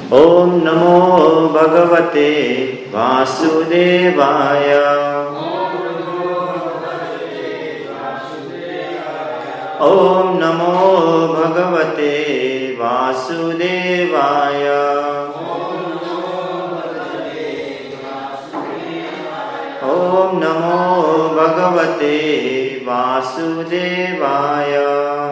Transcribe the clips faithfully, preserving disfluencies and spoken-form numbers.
Om Namo Bhagavate Vasudevaya. Om Namo Bhagavate Vasudevaya. Om Namo Bhagavate Vasudevaya.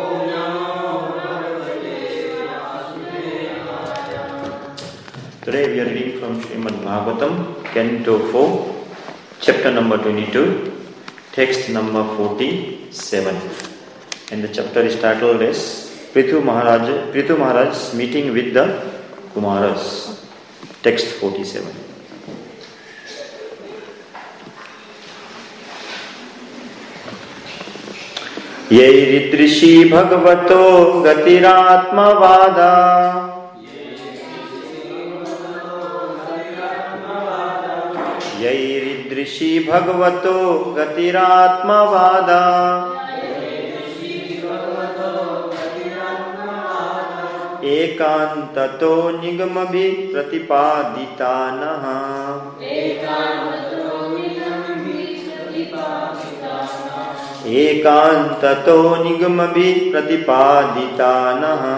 Today we are reading from Srimad Bhagavatam, Canto four, chapter number twenty-two, text number forty-seven. And the chapter is titled as Prithu Maharaj, Prithu Maharaj's meeting with the Kumaras. Text forty-seven. Yairidrishi Bhagavato Gatiratmavada. Yairidrishi Bhagavato Gatiratmavada. Ekantato Nigamabhi Pratipaditanaha. Ekantato Nigamabhi Pratipaditanaha.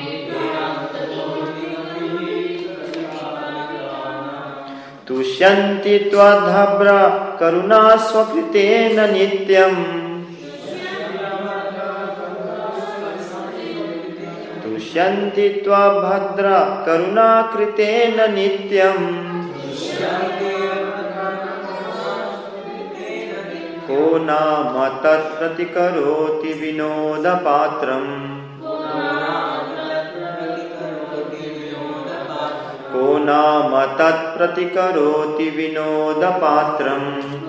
Tushyanti twadhabra karuna swakritena nityam. Tushyanti twabhadra karuna kritena nityam. Ko nama tat pratikaroti vinoda patram. Ko nama tat pratikaroti vinoda patram.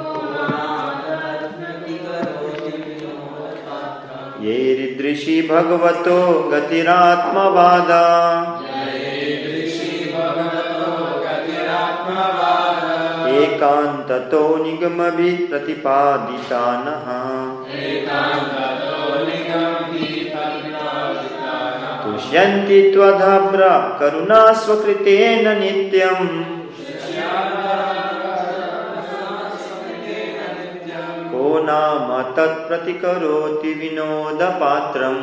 Yairidrishi Bhagavato Gatiratmavada. Ekantato Nigamabhi Pratipaditanaha. Tushyanti twadhabra karuna swakritena nityam. Ko nama tat pratikaroti vinoda patram.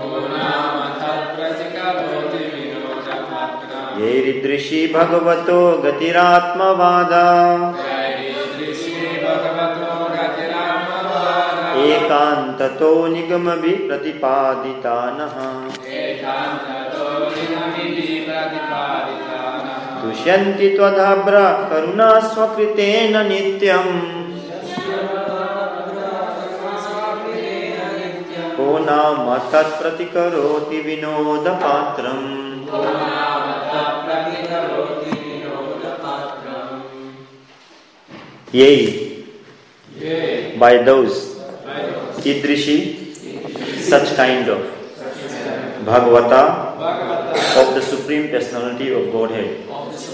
Yairidrishi Bhagavato Gatiratmavada. Ekantato Nigamabhi Pratipaditanaha. Tushyanti twadhabra karuna swakritena nityam. Ko nama tat pratikaroti vinoda patram. Yea, by those Idrishi, such kind of Bhagavata, of the Supreme Personality of Godhead,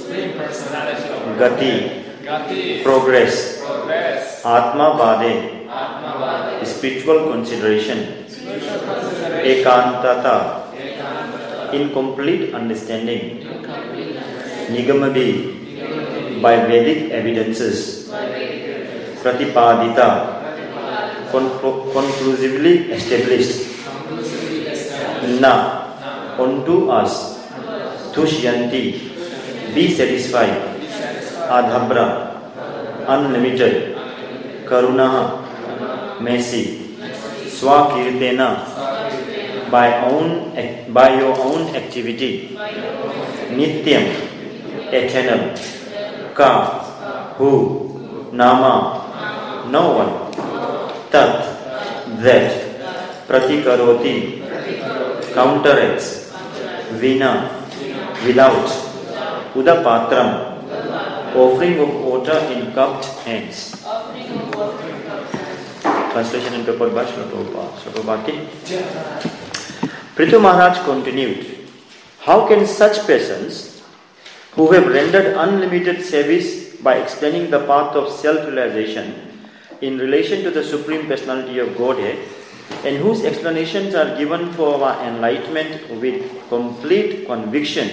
Gati, progress, Atma Vade, spiritual consideration, Ekantata, in complete understanding, Nigamabhi, by Vedic evidences, Pratipadita, conclu- conclusively established, Na, unto us, Tushyanti, be satisfied, Adhabra, unlimited, Karunaha, mercy, Swakirtena, by own by your own activity, Nityam, eternal, Ka, who, Nama, no one, Tat, that, Pratikaroti, counteracts, Vina, without, Udapatram, offering of water in cupped hands. Translation and purport by Sotobhati. Prithu Maharaj continued, how can such persons who have rendered unlimited service by explaining the path of self-realization in relation to the Supreme Personality of Godhead, and whose explanations are given for our enlightenment with complete conviction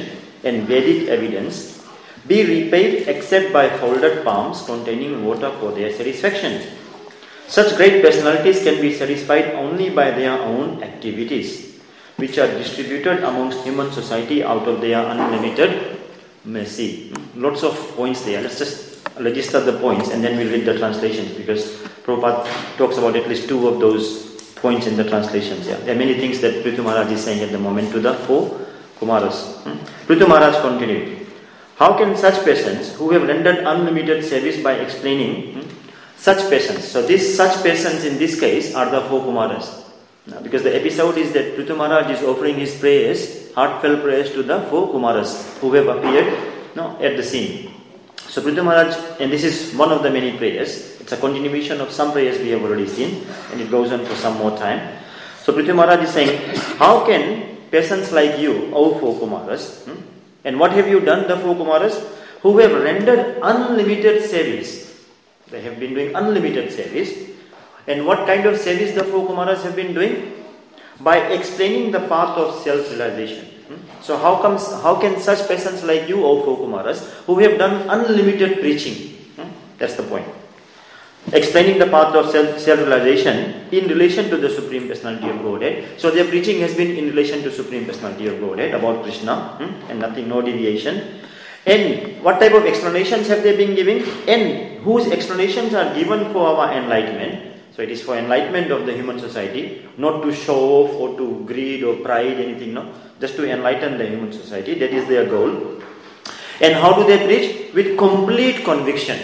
and Vedic evidence, be repaid except by folded palms containing water for their satisfaction. Such great personalities can be satisfied only by their own activities, which are distributed amongst human society out of their unlimited mercy. Lots of points there. Let's just register the points and then we'll read the translations, because Prabhupada talks about at least two of those points in the translations. Yeah. There are many things that Prithu Maharaj is saying at the moment to the four Kumaras. Hmm? Prithu Maharaj continued. How can such persons who have rendered unlimited service by explaining hmm, such persons, so these such persons in this case are the four Kumaras. Now, because the episode is that Prithu Maharaj is offering his prayers, heartfelt prayers to the four Kumaras who have appeared no, at the scene. So Prithu Maharaj, and this is one of the many prayers, it's a continuation of some prayers we have already seen, and it goes on for some more time. So Prithu Maharaj is saying, how can persons like you, O four Kumaras, hmm, and what have you done, the four Kumaras, who have rendered unlimited service? They have been doing unlimited service. And what kind of service the four Kumaras have been doing? By explaining the path of self-realization. So how comes? How can such persons like you, O four Kumaras, who have done unlimited preaching? That's the point. Explaining the path of self, self-realization in relation to the Supreme Personality of Godhead. So their preaching has been in relation to Supreme Personality of Godhead, about Krishna, and nothing, no deviation. And what type of explanations have they been giving? And whose explanations are given for our enlightenment? So it is for enlightenment of the human society, not to show off or to greed or pride, anything, no. Just to enlighten the human society, that is their goal. And how do they preach? With complete conviction,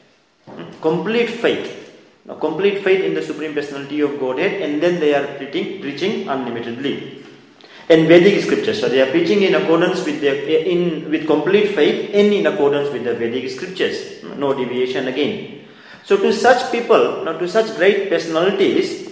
complete faith. Now, complete faith in the Supreme Personality of Godhead, and then they are preaching, preaching unlimitedly. And Vedic scriptures, so they are preaching in accordance with their, in with complete faith and in accordance with the Vedic scriptures. No deviation again. So to such people, now to such great personalities,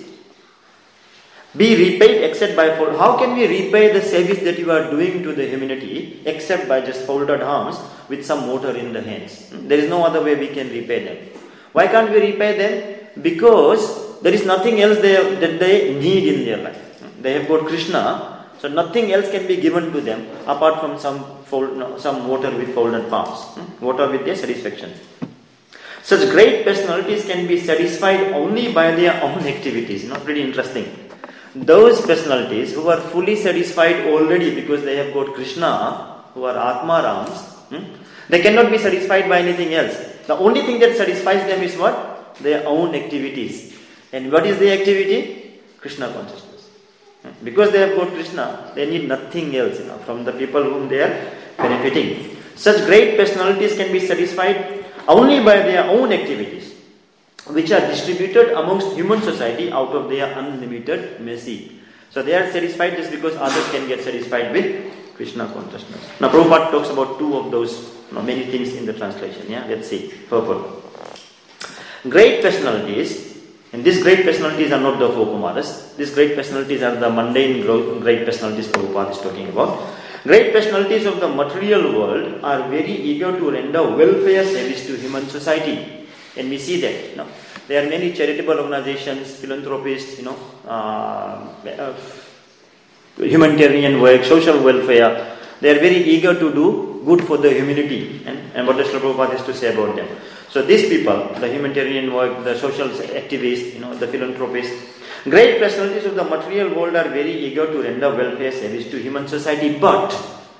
be repaid except by fold. How can we repay the service that you are doing to the humanity except by just folded arms with some water in the hands? There is no other way we can repay them. Why can't we repay them? Because there is nothing else they, that they need in their life. They have got Krishna, so nothing else can be given to them apart from some fold, no, some water with folded palms. Water with their satisfaction. Such great personalities can be satisfied only by their own activities. You know, pretty interesting. Those personalities who are fully satisfied already because they have got Krishna, who are Atmarams, hmm, they cannot be satisfied by anything else. The only thing that satisfies them is what? Their own activities. And what is the activity? Krishna consciousness. Hmm. Because they have got Krishna, they need nothing else, you know, from the people whom they are benefiting. Such great personalities can be satisfied only by their own activities, which are distributed amongst human society out of their unlimited mercy. So they are satisfied just because others can get satisfied with Krishna consciousness. Now Prabhupada talks about two of those, you know, many things in the translation. Yeah, let's see. Purple. Great personalities, and these great personalities are not the four Kumaras. These great personalities are the mundane great personalities Prabhupada is talking about. Great personalities of the material world are very eager to render welfare service to human society. And we see that, you know, there are many charitable organizations, philanthropists, you know, uh, uh, humanitarian work, social welfare. They are very eager to do good for the humanity. And, and what does Prabhupada has to say about them? So these people, the humanitarian work, the social activists, you know, the philanthropists, great personalities of the material world are very eager to render welfare service to human society. But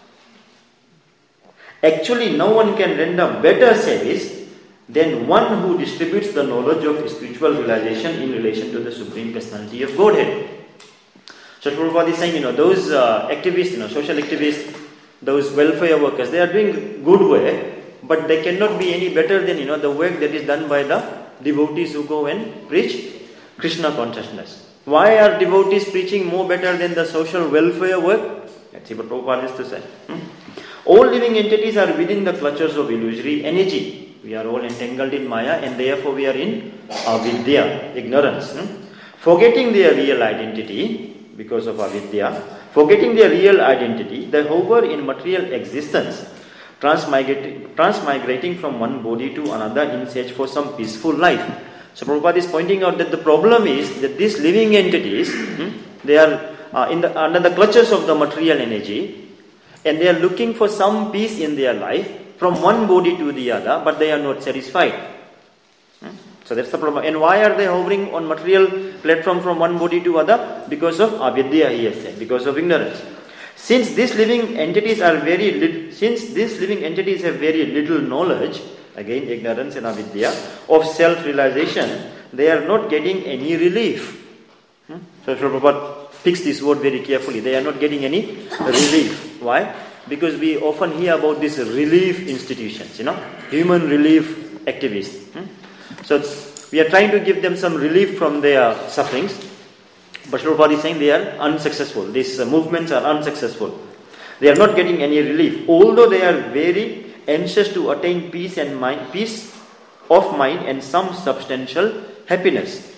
actually no one can render better service than one who distributes the knowledge of spiritual realization in relation to the Supreme Personality of Godhead. So Prabhupada is saying, you know, those uh, activists, you know, social activists, those welfare workers, they are doing good work, but they cannot be any better than, you know, the work that is done by the devotees who go and preach Krishna consciousness. Why are devotees preaching more better than the social welfare work? Let's see what Prabhupada has to say. Hmm? All living entities are within the clutches of illusory energy. We are all entangled in Maya, and therefore we are in avidya, ignorance. Hmm? Forgetting their real identity because of avidya, forgetting their real identity, they hover in material existence, transmigrating, transmigrating from one body to another in search for some peaceful life. So Prabhupada is pointing out that the problem is that these living entities, hmm, they are uh, in the, under the clutches of the material energy, and they are looking for some peace in their life from one body to the other, but they are not satisfied. Hmm? So that's the problem. And why are they hovering on material platform from one body to other? Because of avidya, he has said, because of ignorance. Since these living entities are very little, since these living entities have very little knowledge, again ignorance and avidya, of self-realization, they are not getting any relief. Hmm? So Prabhupada picks this word very carefully. They are not getting any relief. Why? Because we often hear about these relief institutions, you know, human relief activists. Hmm? So we are trying to give them some relief from their sufferings. But Prabhupada is saying they are unsuccessful. These uh, movements are unsuccessful. They are not getting any relief. Although they are very anxious to attain peace and mind, peace of mind and some substantial happiness.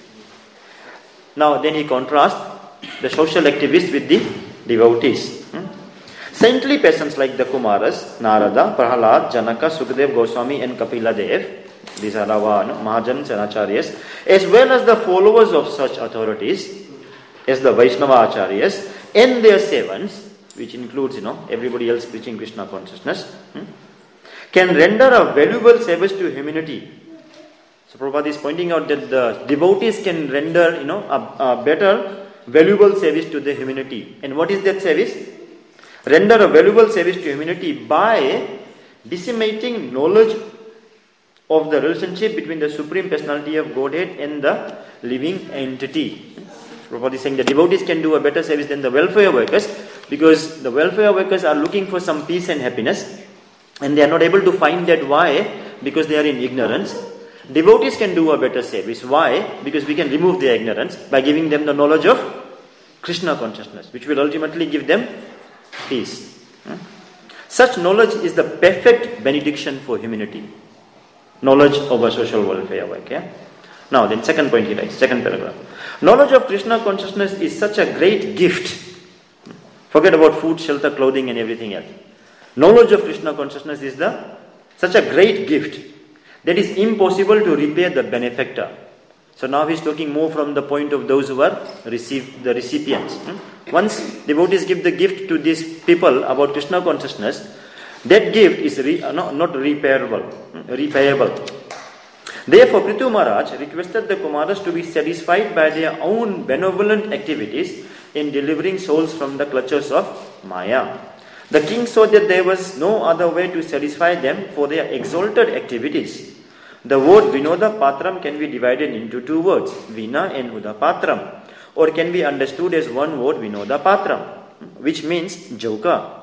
Now then he contrasts the social activists with the devotees. Hmm? Saintly persons like the Kumaras, Narada, Prahalad, Janaka, Sukadev Goswami and Kapila Dev, these are our no, Mahajans and Acharyas, as well as the followers of such authorities, as the Vaishnava Acharyas, and their servants, which includes, you know, everybody else preaching Krishna consciousness, hmm, can render a valuable service to humanity. So Prabhupada is pointing out that the devotees can render, you know, a, a better, valuable service to the humanity. And what is that service? Render a valuable service to humanity by disseminating knowledge of the relationship between the Supreme Personality of Godhead and the living entity. Prabhupada is saying the devotees can do a better service than the welfare workers, because the welfare workers are looking for some peace and happiness, and they are not able to find that. Why? Because they are in ignorance. Devotees can do a better service. Why? Because we can remove their ignorance by giving them the knowledge of Krishna consciousness, which will ultimately give them peace. Hmm? Such knowledge is the perfect benediction for humanity. Knowledge of a social welfare work. Yeah? Now then, second point he writes, second paragraph. Knowledge of Krishna consciousness is such a great gift. Forget about food, shelter, clothing and everything else. Knowledge of Krishna consciousness is the such a great gift that is impossible to repay the benefactor. So now he's talking more from the point of those who are receive, the recipients. Once devotees give the gift to these people about Krishna consciousness, that gift is re, no, not repairable. repayable. Therefore, Prithu Maharaj requested the Kumaras to be satisfied by their own benevolent activities in delivering souls from the clutches of Maya. The king saw that there was no other way to satisfy them for their exalted activities. The word Vinoda Patram can be divided into two words, Vina and Uda Patram, or can be understood as one word Vinoda Patram, which means joker.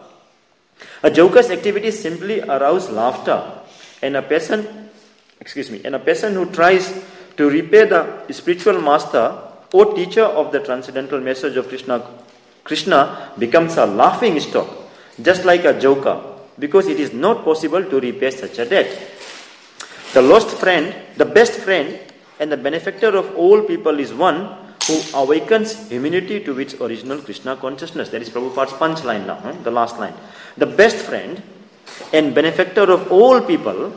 A joker's activities simply arouse laughter, and a person, excuse me, and a person who tries to repay the spiritual master or teacher of the transcendental message of Krishna, Krishna becomes a laughing stock, just like a joker, because it is not possible to repay such a debt. The lost friend, the best friend, and the benefactor of all people is one who awakens humanity to its original Krishna consciousness. That is Prabhupada's punchline now, huh? The last line. The best friend and benefactor of all people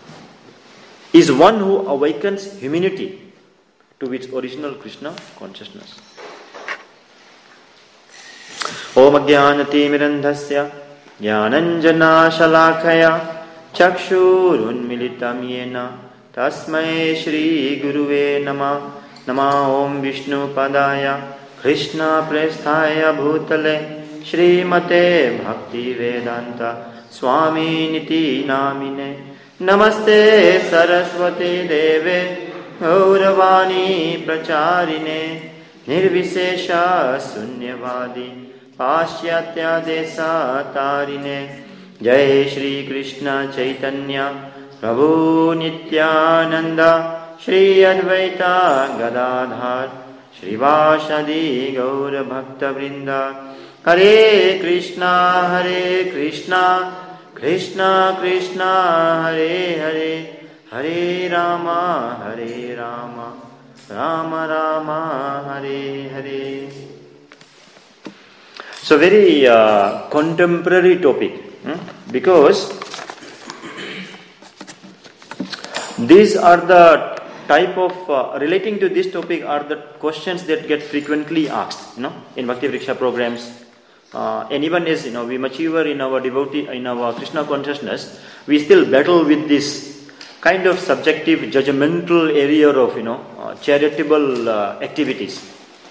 is one who awakens humanity to its original Krishna consciousness. Om Ajnanati Mirandhasya Jnananjana Shalakaya Chakshurunmilitam Yena Tasmai Shri Guruve Nama Nama Om Vishnu Padaya Krishna Presthaya Bhutale Srimate Bhakti Vedanta Swami Niti Namine Namaste Saraswati Deve Gauravani Pracharine Nirvisesha Sunyavadi Pashyatya Desa Tarine Jai Shri Krishna Chaitanya Prabhu Nityananda Shri Advaita Gadadhar Shri Vashadi Gaura Bhakta Vrinda Hare Krishna Hare Krishna Krishna Krishna Hare Hare Hare Rama Hare Rama Rama Rama Hare Hare. So very uh, contemporary topic, hmm? because these are the type of, uh, relating to this topic are the questions that get frequently asked, you know, in Bhakti Vriksha programs, uh, anyone is, you know, we mature in our devotee, in our Krishna consciousness, we still battle with this kind of subjective, judgmental area of, you know, uh, charitable uh, activities.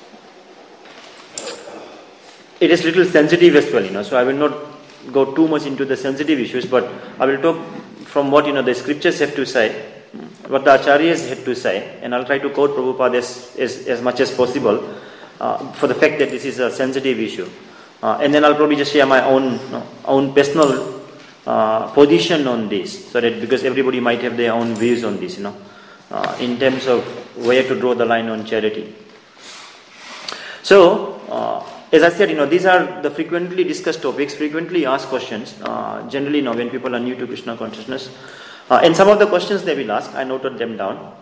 It is little sensitive as well, you know, so I will not go too much into the sensitive issues, but I will talk from what, you know, the scriptures have to say, what the acharyas had to say, and I'll try to quote Prabhupada as, as, as much as possible uh, for the fact that this is a sensitive issue. Uh, and then I'll probably just share my own, you know, own personal uh, position on this, so that because everybody might have their own views on this, you know, uh, in terms of where to draw the line on charity. So, uh, as I said, you know, these are the frequently discussed topics, frequently asked questions, uh, generally, you know, when people are new to Krishna consciousness. Uh, and some of the questions they will ask, I noted them down.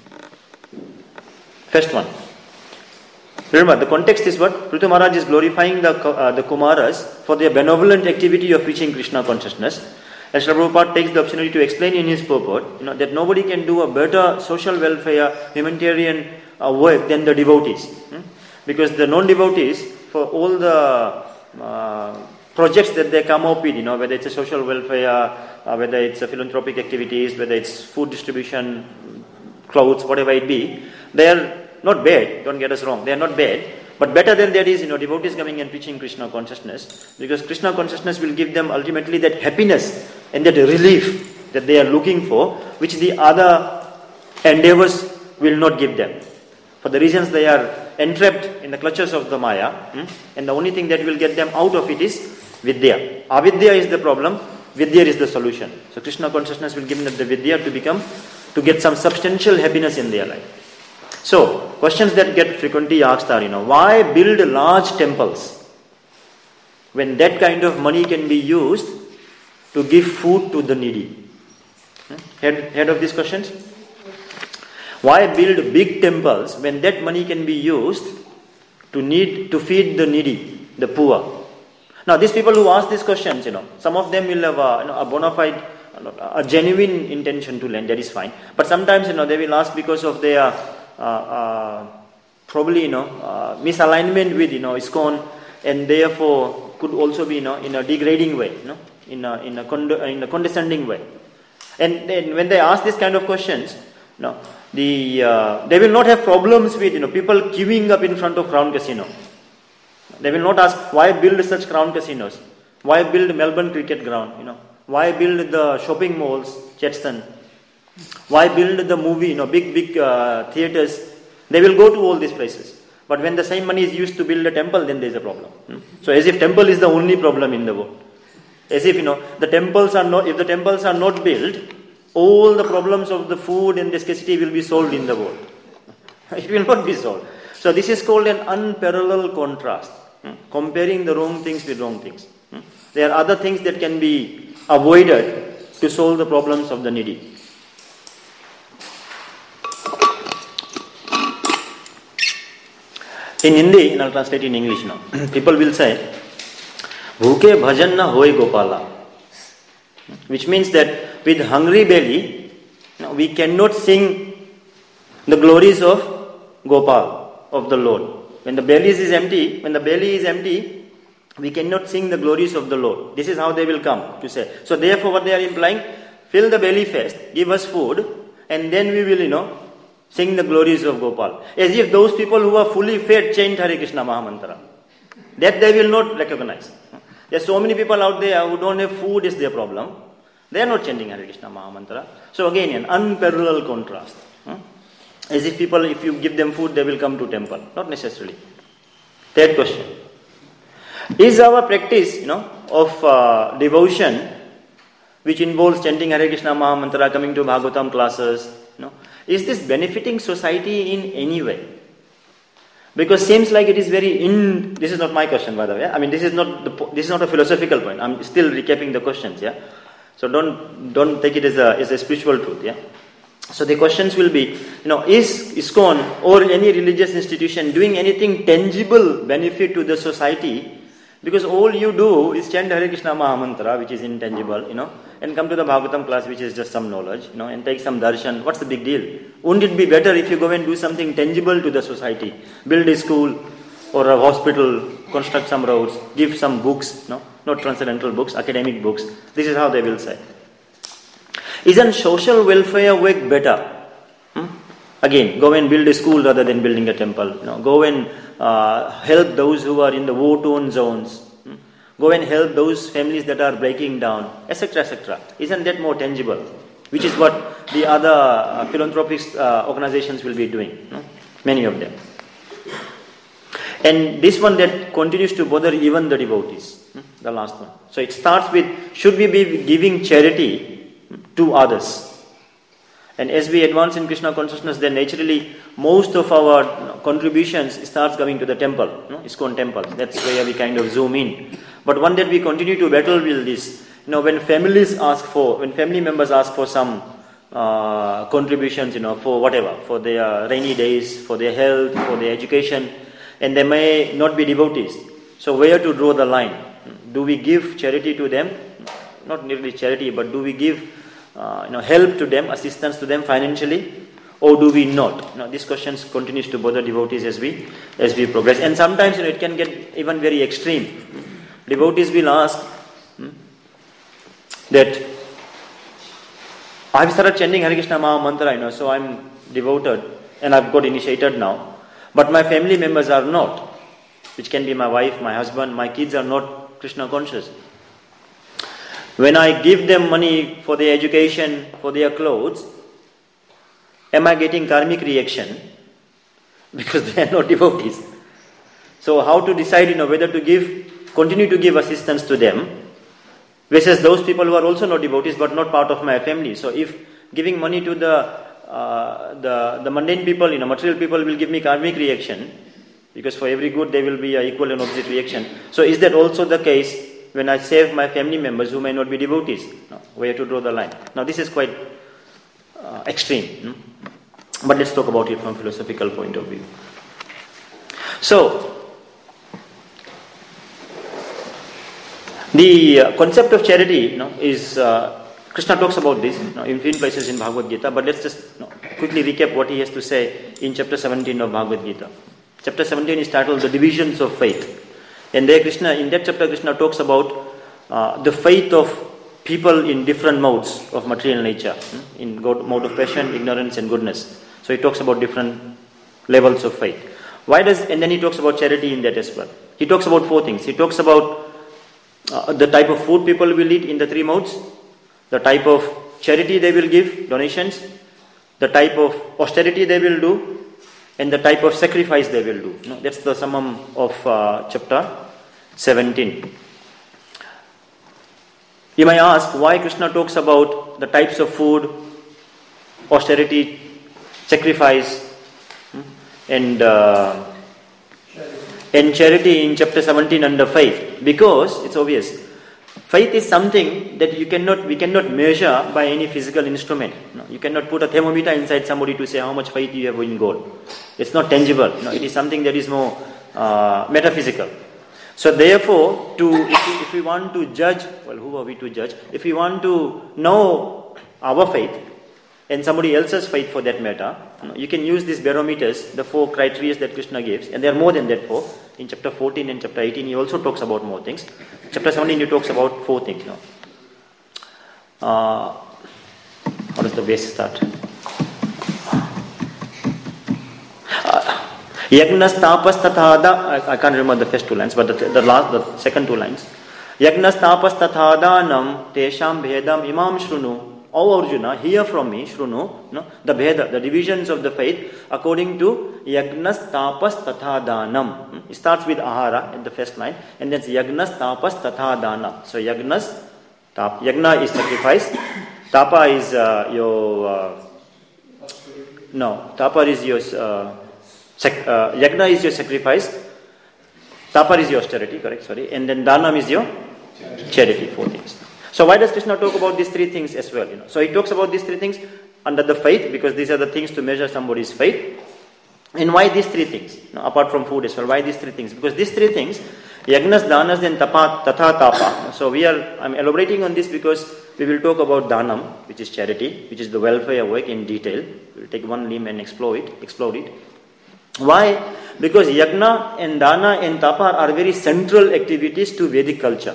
First one. Remember, the context is what? Prithu Maharaj is glorifying the, uh, the Kumaras for their benevolent activity of preaching Krishna consciousness. And Srila Prabhupada takes the opportunity to explain in his purport, you know, that nobody can do a better social welfare, humanitarian uh, work than the devotees. Hmm? Because the non-devotees, for all the uh, projects that they come up with, you know, whether it's a social welfare, uh, whether it's a philanthropic activities, whether it's food distribution, clothes, whatever it be, they are not bad, don't get us wrong, they are not bad, but better than that is, you know, devotees coming and preaching Krishna consciousness, because Krishna consciousness will give them ultimately that happiness and that relief that they are looking for, which the other endeavors will not give them. For the reasons they are entrapped in the clutches of the Maya, hmm? and the only thing that will get them out of it is Vidya. Avidya is the problem, Vidya is the solution. So Krishna consciousness will give them the Vidya to become, to get some substantial happiness in their life. So, questions that get frequently asked are, you know, why build large temples when that kind of money can be used to give food to the needy? Hmm? Heard, heard of these questions? Why build big temples when that money can be used to need to feed the needy, the poor? Now, these people who ask these questions, you know, some of them will have a, you know, a bona fide, a genuine intention to lend. That is fine. But sometimes, you know, they will ask because of their uh, uh, probably, you know, uh, misalignment with, you know, ISKCON, and therefore could also be, you know, in a degrading way, you know, in a in a, cond- in a condescending way. And then when they ask these kind of questions, you know, The uh, they will not have problems with, you know, people queuing up in front of Crown Casino. They will not ask why build such Crown casinos, why build Melbourne cricket ground, you know, why build the shopping malls, Chadstone, why build the movie, you know, big big uh, theaters. They will go to all these places. But when the same money is used to build a temple, then there is a problem. Hmm? So as if temple is the only problem in the world. As if, you know, the temples are not. If the temples are not built, all the problems of the food and the scarcity will be solved in the world. It will not be solved. So this is called an unparalleled contrast. Hmm? Comparing the wrong things with wrong things. Hmm? There are other things that can be avoided to solve the problems of the needy. In Hindi, and I'll translate in English now, people will say, Bhuke bhajan na hoy Gopala. Which means that with hungry belly, we cannot sing the glories of Gopal, of the Lord. When the belly is empty, when the belly is empty, we cannot sing the glories of the Lord. This is how they will come to say. So therefore what they are implying, fill the belly first, give us food, and then we will, you know, sing the glories of Gopal. As if those people who are fully fed chant Hare Krishna Mahamantra. That they will not recognize. There are so many people out there who don't have food is their problem. They are not chanting Hare Krishna Mahamantra. So again, an unparalleled contrast. Hmm? As if people, if you give them food, they will come to temple. Not necessarily. Third question. Is our practice, you know, of uh, devotion, which involves chanting Hare Krishna Mahamantra, coming to Bhagavatam classes, you know, is this benefiting society in any way? Because seems like it is very in. This is not my question, by the way. I mean, this is not the, this is not a philosophical point. I'm still recapping the questions. Yeah. So don't don't take it as a as a spiritual truth. Yeah. So the questions will be, you know, is ISKCON or any religious institution doing anything tangible benefit to the society? Because all you do is chant Hare Krishna Mahamantra, which is intangible, you know, and come to the Bhagavatam class, which is just some knowledge, you know, and take some darshan. What's the big deal? Wouldn't it be better if you go and do something tangible to the society? Build a school or a hospital construct some roads, give some books, no, not transcendental books, academic books. This is how they will say. Isn't social welfare work better? Hmm? Again, go and build a school rather than building a temple. You know, go and uh, help those who are in the war-torn zones. Hmm? Go and help those families that are breaking down, et cetera, et cetera. Isn't that more tangible? Which is what the other uh, philanthropic uh, organizations will be doing. No? Many of them. And this one that continues to bother even the devotees. Hmm? The last one. So it starts with, should we be giving charity to others? And as we advance in Krishna consciousness, then naturally most of our you know, contributions starts coming to the temple, you know, ISKCON temple. That's where we kind of zoom in. But one that we continue to battle with this, you know, when families ask for, when family members ask for some uh, contributions, you know, for whatever, for their rainy days, for their health, for their education, and they may not be devotees. So where to draw the line? Do we give charity to them? Not nearly charity, but do we give Uh, you know, help to them, assistance to them financially, or do we not? Now, this question continues to bother devotees as we as we progress, and sometimes you know it can get even very extreme. Devotees will ask hmm, that I've started chanting Hare Krishna Maha Mantra, you know, so I'm devoted and I've got initiated now, but my family members are not, which can be my wife, my husband, my kids are not Krishna conscious. When I give them money for their education, for their clothes, am I getting karmic reaction? Because they are not devotees. So how to decide, you know, whether to give, continue to give assistance to them, versus those people who are also not devotees but not part of my family. So if giving money to the uh, the the mundane people, you know, material people will give me karmic reaction, because for every good there will be an equal and opposite reaction. So is that also the case when I save my family members who may not be devotees? No, where to draw the line? Now this is quite uh, extreme. Hmm? But let's talk about it from a philosophical point of view. So, the uh, concept of charity you know, is, uh, Krishna talks about this you know, in few places in Bhagavad Gita, but let's just you know, quickly recap what he has to say in chapter seventeen of Bhagavad Gita. Chapter seventeen is titled The Divisions of Faith. And there Krishna, in that chapter, Krishna talks about uh, the faith of people in different modes of material nature, hmm? in God, mode of passion, ignorance, and goodness. So he talks about different levels of faith. Why does? And then he talks about charity in that as well. He talks about four things. He talks about uh, the type of food people will eat in the three modes, the type of charity they will give, donations, the type of austerity they will do, and the type of sacrifice they will do. No, that's the summum of uh, chapter seventeen. You may ask why Krishna talks about the types of food, austerity, sacrifice, and uh, and charity in chapter seventeen under faith. Because it's obvious. Faith is something that you cannot, we cannot measure by any physical instrument. No, you cannot put a thermometer inside somebody to say how much faith you have in God. It's not tangible. No, it is something that is more uh, metaphysical. So therefore, to if we, if we want to judge, well, who are we to judge? If we want to know our faith and somebody else's faith for that matter, you know, you can use these barometers, the four criteria that Krishna gives, and there are more than that four. In chapter fourteen and chapter eighteen, he also talks about more things. Chapter seventeen, he talks about four things now. Uh, how does the base start? Yagnas tapas tathada. I can't remember the first two lines, but the, the last, the second two lines. Yagnas tapas tathadanam tesham bhedam imam shrunu. O Arjuna, hear from me, shrunu, no, the bheda, the divisions of the faith according to yagnas tapas tathadhanam. It starts with ahara in the first line, and then yagnas tapas tathadhanam. So yagnas, tap, yagna is sacrifice, tapa is uh, your, uh, no, tapa is your, uh, sac, uh, yagna is your sacrifice, tapa is your austerity, correct, sorry, and then dhanam is your charity, four things. So why does Krishna talk about these three things as well? You know? So he talks about these three things under the faith, because these are the things to measure somebody's faith. And why these three things? You know, apart from food as well, why these three things? Because these three things, yagnas, danas, and tapa, tatha, tapa. So we are, I'm elaborating on this because we will talk about dhanam, which is charity, which is the welfare work in detail. We'll take one limb and explore it, explore it. Why? Because yagna and dana and tapa are very central activities to Vedic culture.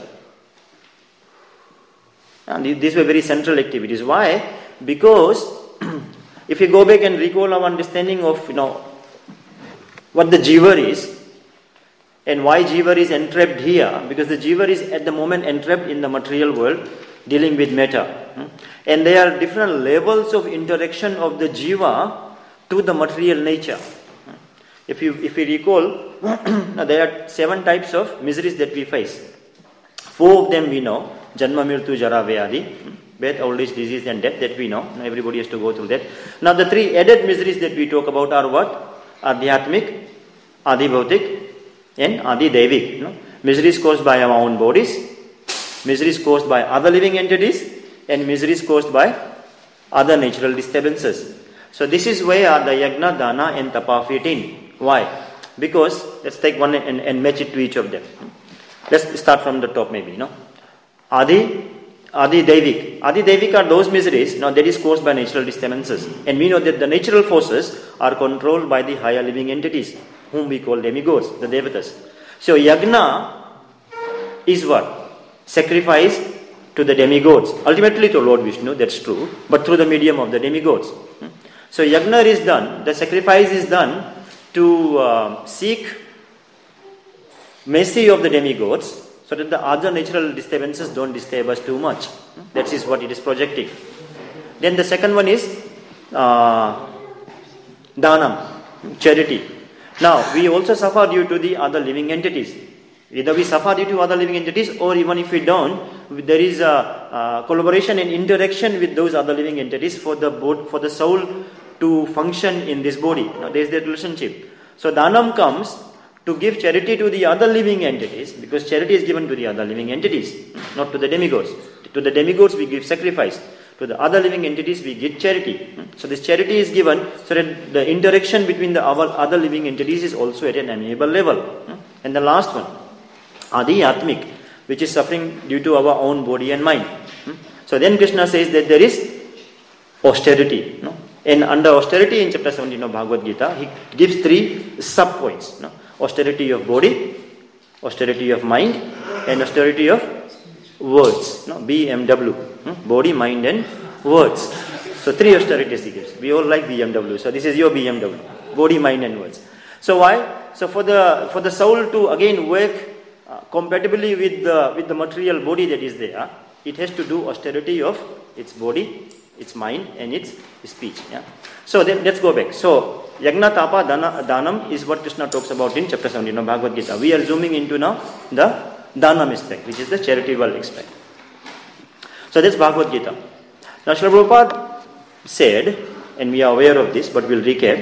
And these were very central activities. Why? Because if you go back and recall our understanding of, you know, what the jiva is, and why jiva is entrapped here, because the jiva is at the moment entrapped in the material world, dealing with matter. And there are different levels of interaction of the jiva to the material nature. If you if you recall, there are seven types of miseries that we face. Four of them we know: Janma, Mrityu, Jara, Vyadhi, birth, old age, disease and death, that we know. Everybody has to go through that. Now the three added miseries that we talk about are what? Adhyatmic, Adhibhautik and Adhi-Devik. You know? Miseries caused by our own bodies, miseries caused by other living entities, and miseries caused by other natural disturbances. So this is where the yagna, dana and tapa fit in. Why? Because, let's take one and, and match it to each of them. Let's start from the top maybe, you know. Adi, Adi Devik. Adi Devik are those miseries, now that is caused by natural disturbances. And we know that the natural forces are controlled by the higher living entities, whom we call demigods, the devatas. So yagna is what? Sacrifice to the demigods. Ultimately to Lord Vishnu, that's true, but through the medium of the demigods. So yagna is done, the sacrifice is done to uh, seek mercy of the demigods, so that the other natural disturbances don't disturb us too much. That is what it is projecting. Then the second one is uh, danam, charity. Now, we also suffer due to the other living entities. Either we suffer due to other living entities, or even if we don't, there is a, a collaboration and interaction with those other living entities for the bod- for the soul to function in this body. Now, there is that relationship. So, danam comes to give charity to the other living entities, because charity is given to the other living entities, not to the demigods. To the demigods we give sacrifice. To the other living entities we give charity. So this charity is given so that the interaction between the other living entities is also at an amiable level. And the last one, Adhyatmic, which is suffering due to our own body and mind. So then Krishna says that there is austerity. And under austerity in chapter seventeen of Bhagavad Gita, he gives three sub-points. Austerity of body, austerity of mind, and austerity of words. B M W. Body, mind and words. So three austerities he gives. We all like B M W. So this is your B M W. Body, mind and words. So why? So for the for the soul to again work uh, compatibly with the with the material body that is there, it has to do austerity of its body, its mind and its speech. Yeah. So then let's go back. So yagna, tapa, dana, danam is what Krishna talks about in chapter seventeen of Bhagavad Gita. We are zooming into now the danam aspect, which is the charitable aspect. So that's Bhagavad Gita. Now Srila Prabhupada said, and we are aware of this, but we'll recap,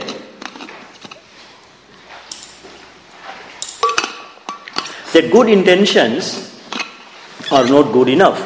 that good intentions are not good enough.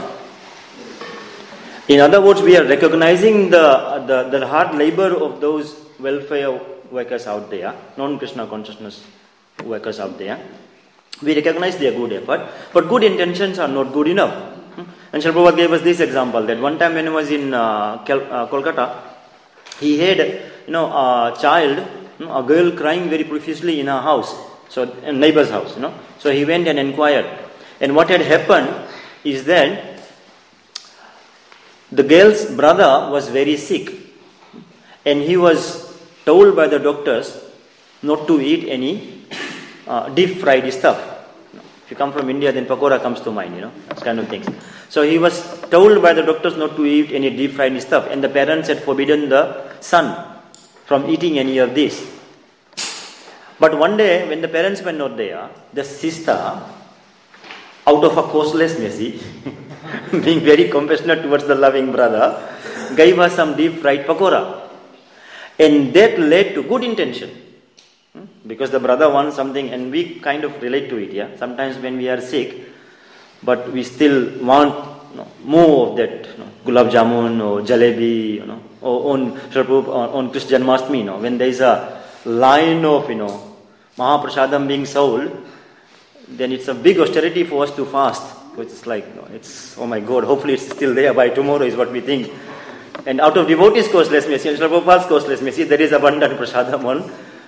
In other words, we are recognizing the, the, the hard labor of those welfare workers out there, non-Krishna consciousness workers out there. We recognize their good effort, but good intentions are not good enough. And Srila Prabhupada gave us this example, that one time when he was in uh, Kel- uh, Kolkata, he had, you know, a child, you know, a girl crying very profusely in her house, so a neighbor's house, you know. So he went and inquired. And what had happened is that the girl's brother was very sick, and he was told by the doctors not to eat any uh, deep fried stuff. If you come from India, then pakora comes to mind, you know, those kind of things. So he was told by the doctors not to eat any deep fried stuff, and the parents had forbidden the son from eating any of this. But one day, when the parents were not there, the sister, out of a causeless mercy, being very compassionate towards the loving brother, gave her some deep fried pakora. And that led to good intention. Because the brother wants something, and we kind of relate to it, yeah. Sometimes when we are sick, but we still want, you know, more of that, you know, gulab jamun or jalebi, you know, or on on, on Krishna Janmashtami, you know, when there is a line of, you know, Mahaprasadam being sold, then it's a big austerity for us to fast. Which is like, you know, it's, oh my God, hopefully it's still there by tomorrow is what we think. And out of devotees' causeless mercy and Srila Prabhupada's causeless mercy, there is abundant prasadam on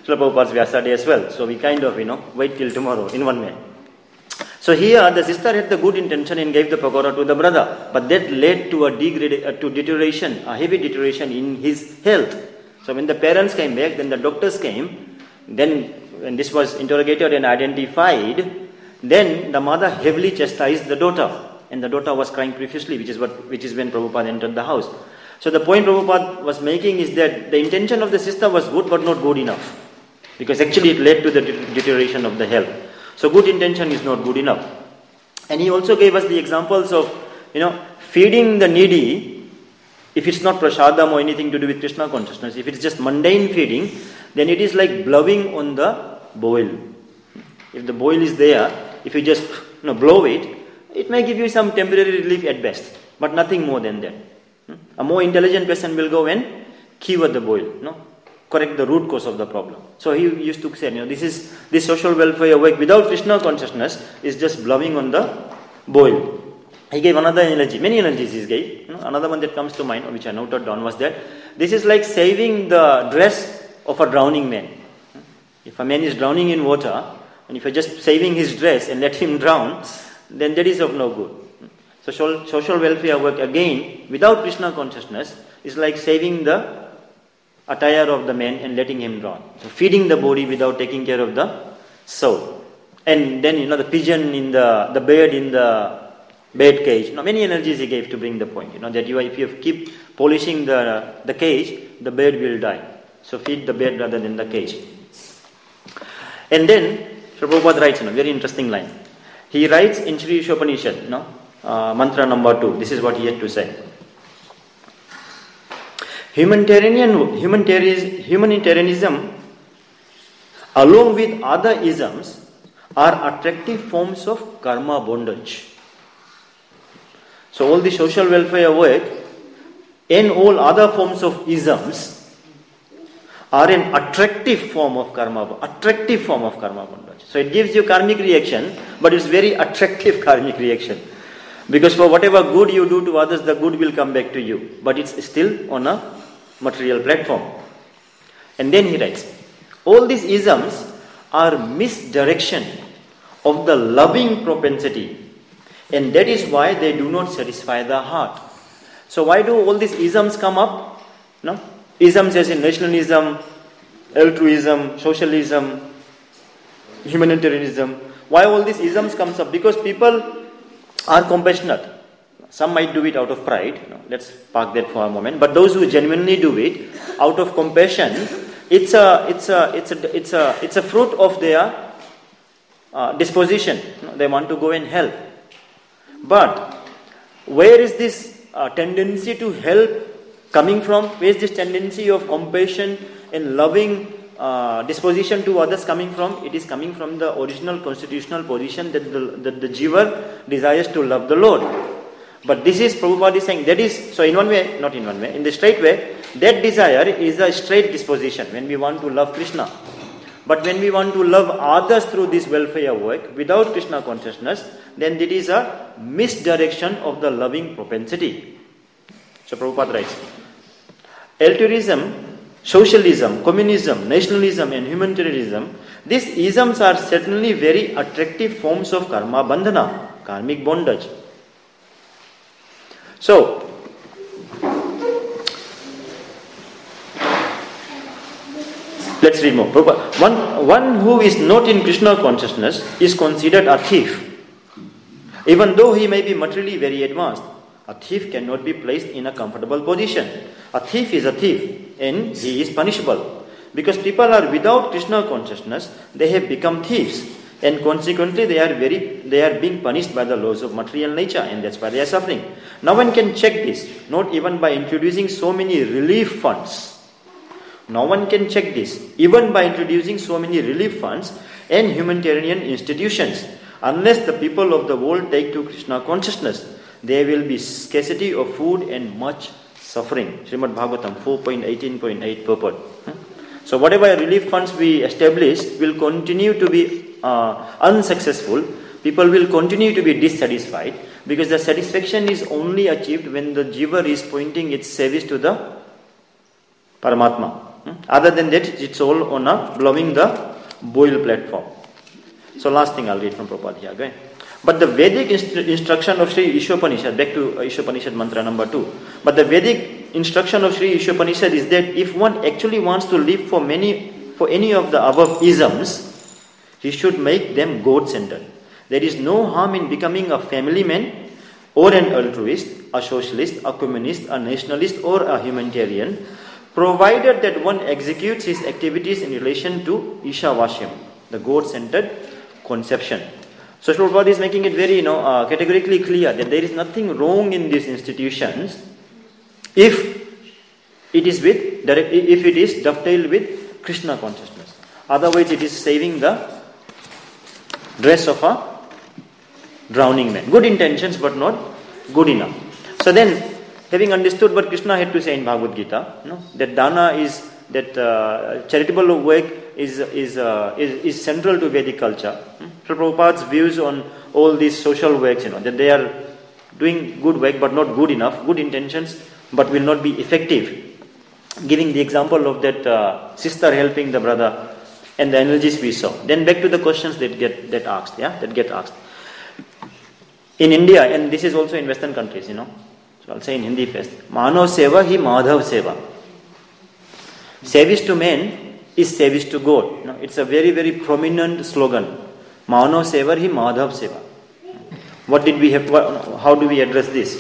Srila Prabhupada's Vyasa Day as well. So we kind of, you know, wait till tomorrow in one way. So here the sister had the good intention and gave the pakoda to the brother, but that led to a degrade, uh, to deterioration, a heavy deterioration in his health. So when the parents came back, then the doctors came, then when this was interrogated and identified, then the mother heavily chastised the daughter, and the daughter was crying profusely, which is what, which is when Prabhupada entered the house. So the point Prabhupada was making is that the intention of the sister was good, but not good enough, because actually it led to the de- deterioration of the health. So good intention is not good enough. And he also gave us the examples of, you know, feeding the needy. If it's not prasadam or anything to do with Krishna consciousness, if it's just mundane feeding, then it is like blowing on the boil. If the boil is there, if you just, you know, blow it, it may give you some temporary relief at best, but nothing more than that. A more intelligent person will go and cure the boil, no? Correct the root cause of the problem. So he used to say, you know, this is this social welfare work without Krishna consciousness is just blowing on the boil. He gave another analogy, many analogies he gave. You know, another one that comes to mind, which I noted down, was that this is like saving the dress of a drowning man. If a man is drowning in water, and if you're just saving his dress and let him drown, then that is of no good. So social welfare work, again, without Krishna consciousness, is like saving the attire of the man and letting him drown. So feeding the body without taking care of the soul. And then, you know, the pigeon in the, the bird in the bird cage. You know, many energies he gave to bring the point. You know, that you, if you keep polishing the, the cage, the bird will die. So feed the bird rather than the cage. And then, Prabhupada writes, you know, very interesting line. He writes in Sri Ishopanishad, you know, uh, mantra number two. This is what he had to say. Humanitarian, humanitarian, humanitarianism, along with other isms, are attractive forms of karma bondage. So all the social welfare work and all other forms of isms are an attractive form of karma, attractive form of karma bondage. So it gives you karmic reaction, but it's very attractive karmic reaction. Because for whatever good you do to others, the good will come back to you. But it's still on a material platform. And then he writes, all these isms are misdirection of the loving propensity, and that is why they do not satisfy the heart. So why do all these isms come up? No? Isms as in nationalism, altruism, socialism, humanitarianism. Why all these isms comes up? Because people are compassionate. Some might do it out of pride. You know, let's park that for a moment. But those who genuinely do it out of compassion, it's a, it's a, it's a, it's a, it's a fruit of their uh, disposition. You know, they want to go and help. But where is this uh, tendency to help coming from? Where is this tendency of compassion and loving uh, disposition to others coming from? It is coming from the original constitutional position that the, that the jiva desires to love the Lord. But this is, Prabhupada is saying, that is, so in one way, not in one way, in the straight way, that desire is a straight disposition when we want to love Krishna. But when we want to love others through this welfare work without Krishna consciousness, then it is a misdirection of the loving propensity. So Prabhupada writes, altruism, socialism, communism, nationalism and humanitarianism, these isms are certainly very attractive forms of karma bandhana, karmic bondage. So, let's read more. One, one who is not in Krishna consciousness is considered a thief. Even though he may be materially very advanced, a thief cannot be placed in a comfortable position. A thief is a thief and he is punishable. Because people are without Krishna consciousness, they have become thieves. And consequently, they are very, they are being punished by the laws of material nature, and that's why they are suffering. No one can check this, not even by introducing so many relief funds. No one can check this, even by introducing so many relief funds and humanitarian institutions. Unless the people of the world take to Krishna consciousness, there will be scarcity of food and much suffering. Srimad Bhagavatam four point eighteen point eight purport. So whatever relief funds we establish will continue to be uh, unsuccessful. People will continue to be dissatisfied because the satisfaction is only achieved when the jiva is pointing its service to the Paramatma. Hmm? Other than that, it's all on a blowing the boil platform. So last thing I'll read from Prabhupada here. Okay? But the Vedic inst- instruction of Sri Ishopanishad, back to Ishopanishad mantra number two. But the Vedic instruction of Sri Ishopanishad is that if one actually wants to live for many, for any of the above isms, he should make them God-centered. There is no harm in becoming a family man or an altruist, a socialist, a communist, a nationalist or a humanitarian, provided that one executes his activities in relation to Ishavashyam, the God-centered conception. So Prabhupada is making it very, you know, uh, categorically clear that there is nothing wrong in these institutions if it is with direct, if it is dovetailed with Krishna consciousness. Otherwise, it is saving the dress of a drowning man. Good intentions, but not good enough. So then, having understood what Krishna had to say in Bhagavad Gita, you know, that dana is that uh, charitable work is is, uh, is is central to Vedic culture. Hmm? So Prabhupada's views on all these social works, you know, that they are doing good work but not good enough, good intentions but will not be effective. Giving the example of that uh, sister helping the brother and the analogies we saw. Then back to the questions that get that asked, yeah, that get asked. In India, and this is also in Western countries, you know. So I'll say in Hindi first. Manav seva hi Madhav seva. Service to men is service to God. You know, it's a very, very prominent slogan. Manav seva hi Madhav seva. What did we have? What, how do we address this?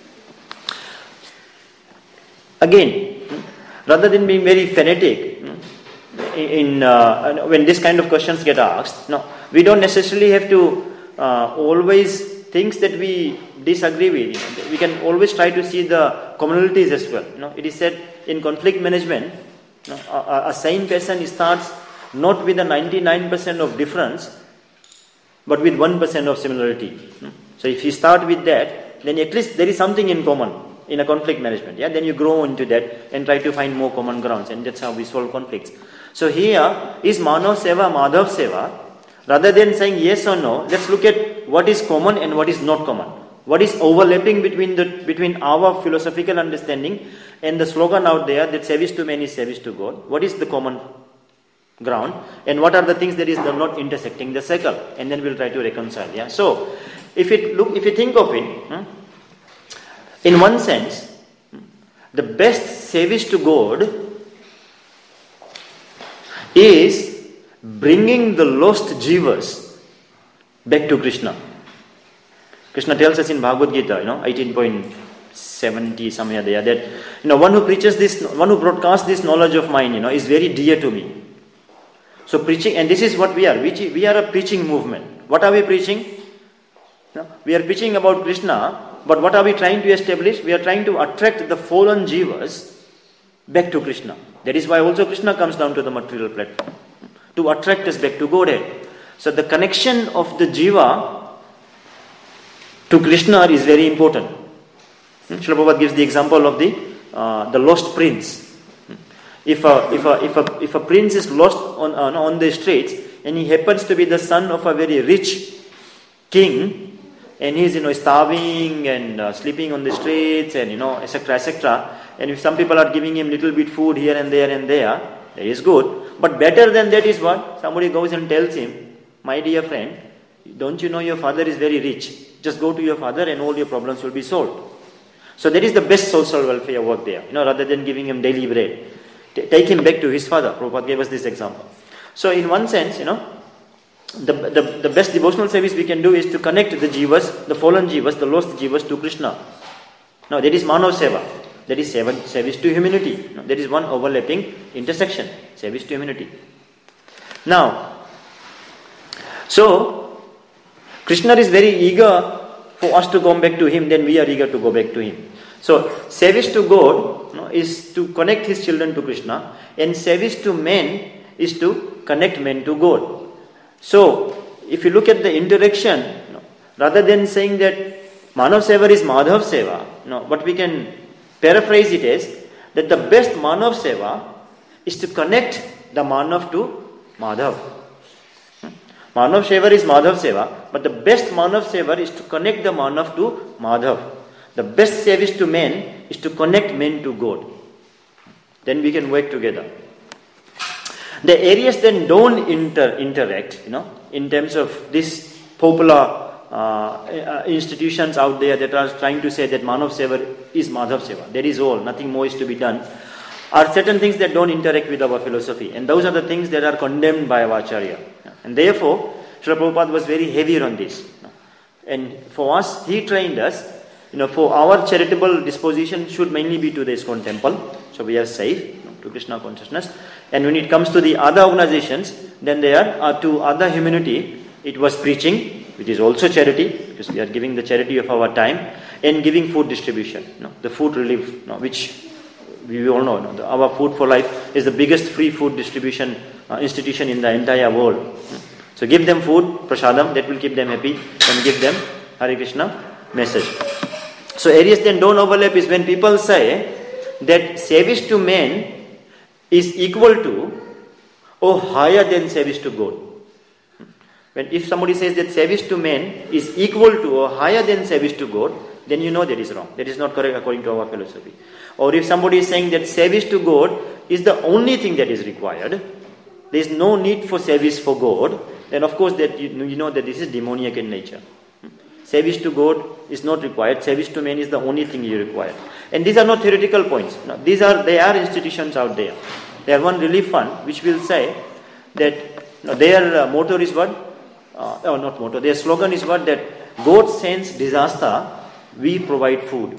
Again, rather than being very fanatic in uh, when this kind of questions get asked, no, we don't necessarily have to uh, always things that we disagree with. You know, we can always try to see the commonalities as well. You know, it is said in conflict management, you know, a, a sane person starts not with a ninety-nine percent of difference, but with one percent of similarity. So if you start with that, then at least there is something in common in a conflict management. Yeah, then you grow into that and try to find more common grounds, and that's how we solve conflicts. So here is Manav Seva, Madhav Seva. Rather than saying yes or no, let's look at what is common and what is not common. What is overlapping between the between our philosophical understanding and the slogan out there that service to man is service to God. What is the common ground, and what are the things that is not intersecting the circle, and then we'll try to reconcile. Yeah. So if it look, if you think of it, hmm, in one sense, the best service to God is bringing the lost jivas back to Krishna. Krishna tells us in Bhagavad Gita, you know, eighteen point seventy somewhere there, that you know one who preaches this, one who broadcasts this knowledge of mine, you know, is very dear to me. So preaching, and this is what we are. We, we are a preaching movement. What are we preaching? You know, we are preaching about Krishna, but what are we trying to establish? We are trying to attract the fallen jivas back to Krishna. That is why also Krishna comes down to the material platform, to attract us back to Godhead. So the connection of the jiva to Krishna is very important. Srila Prabhupada gives the example of the uh, the lost prince. If a if a if a if a prince is lost on uh, on the streets, and he happens to be the son of a very rich king, and he's you know starving and uh, sleeping on the streets, and you know et cetera et cetera. And if some people are giving him little bit food here and there and there, that is good. But better than that is what? Somebody goes and tells him, my dear friend, don't you know your father is very rich? Just go to your father and all your problems will be solved. So that is the best social welfare work there. You know, rather than giving him daily bread, T- take him back to his father. Prabhupada gave us this example. So in one sense, you know, the, the, the best devotional service we can do is to connect the jivas, the fallen jivas, the lost jivas to Krishna. Now that is Manav Seva. That is service to humanity. Now, that is one overlapping intersection. Service to humanity. Now, so Krishna is very eager for us to come back to him, then we are eager to go back to him. So service to God, you know, is to connect his children to Krishna, and service to men is to connect men to God. So if you look at the interaction, you know, rather than saying that Manav Seva is Madhav Seva, you know, but we can paraphrase it as that the best Manav Seva is to connect the Manav to Madhav. Manav Seva is Madhav Seva, but the best Manav Seva is to connect the Manav to Madhav. The best service to men is to connect men to God. Then we can work together. The areas then don't inter interact, you know, in terms of this popular uh, uh, institutions out there that are trying to say that Manav Seva is Madhav Seva. That is all, nothing more is to be done. Are certain things that don't interact with our philosophy, and those are the things that are condemned by our Acharya. And therefore, Srila Prabhupada was very heavy on this. And for us, he trained us, you know, for our charitable disposition should mainly be to the ISKCON temple, so we are safe, you know, to Krishna consciousness. And when it comes to the other organizations, then there are to other humanity, it was preaching, which is also charity, because we are giving the charity of our time, and giving food distribution, you know, the food relief, you know, which we all know, you know the, our Food for Life is the biggest free food distribution uh, institution in the entire world. So give them food, prasadam, that will keep them happy, and give them Hare Krishna message. So areas then don't overlap is when people say that service to men is equal to or higher than service to God. When if somebody says that service to men is equal to or higher than service to God, then you know that is wrong. That is not correct according to our philosophy. Or if somebody is saying that service to God is the only thing that is required, there is no need for service for God, then of course that you, you know that this is demoniac in nature. Service to God is not required. Service to men is the only thing you require. And these are not theoretical points. No, these are they are institutions out there. There are one relief fund which will say that you know, their uh, motto is what? Uh, oh, not motto. Their slogan is what? That God sends disaster, we provide food.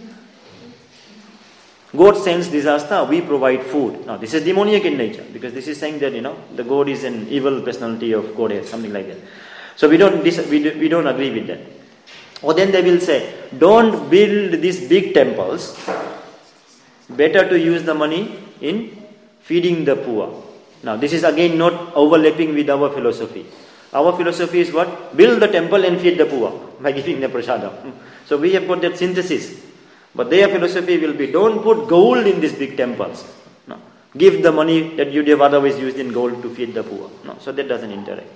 God sends disaster, we provide food. Now, this is demoniac in nature because this is saying that, you know, the God is an evil personality of Godhead, something like that. So we don't, this, we, do, we don't agree with that. Or then they will say, don't build these big temples. Better to use the money in feeding the poor. Now, this is again not overlapping with our philosophy. Our philosophy is what? Build the temple and feed the poor by giving the prasadam. So we have got that synthesis. But their philosophy will be, don't put gold in these big temples. No. Give the money that you'd have otherwise used in gold to feed the poor. No. So that doesn't interact.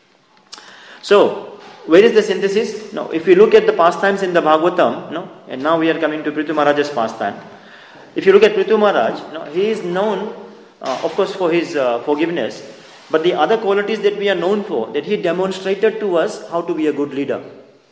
So, where is the synthesis? No. If you look at the pastimes in the Bhagavatam, no, and now we are coming to Prithu Maharaj's pastime. If you look at Prithu Maharaj, no, he is known, uh, of course, for his uh, forgiveness. But the other qualities that we are known for, that he demonstrated to us how to be a good leader.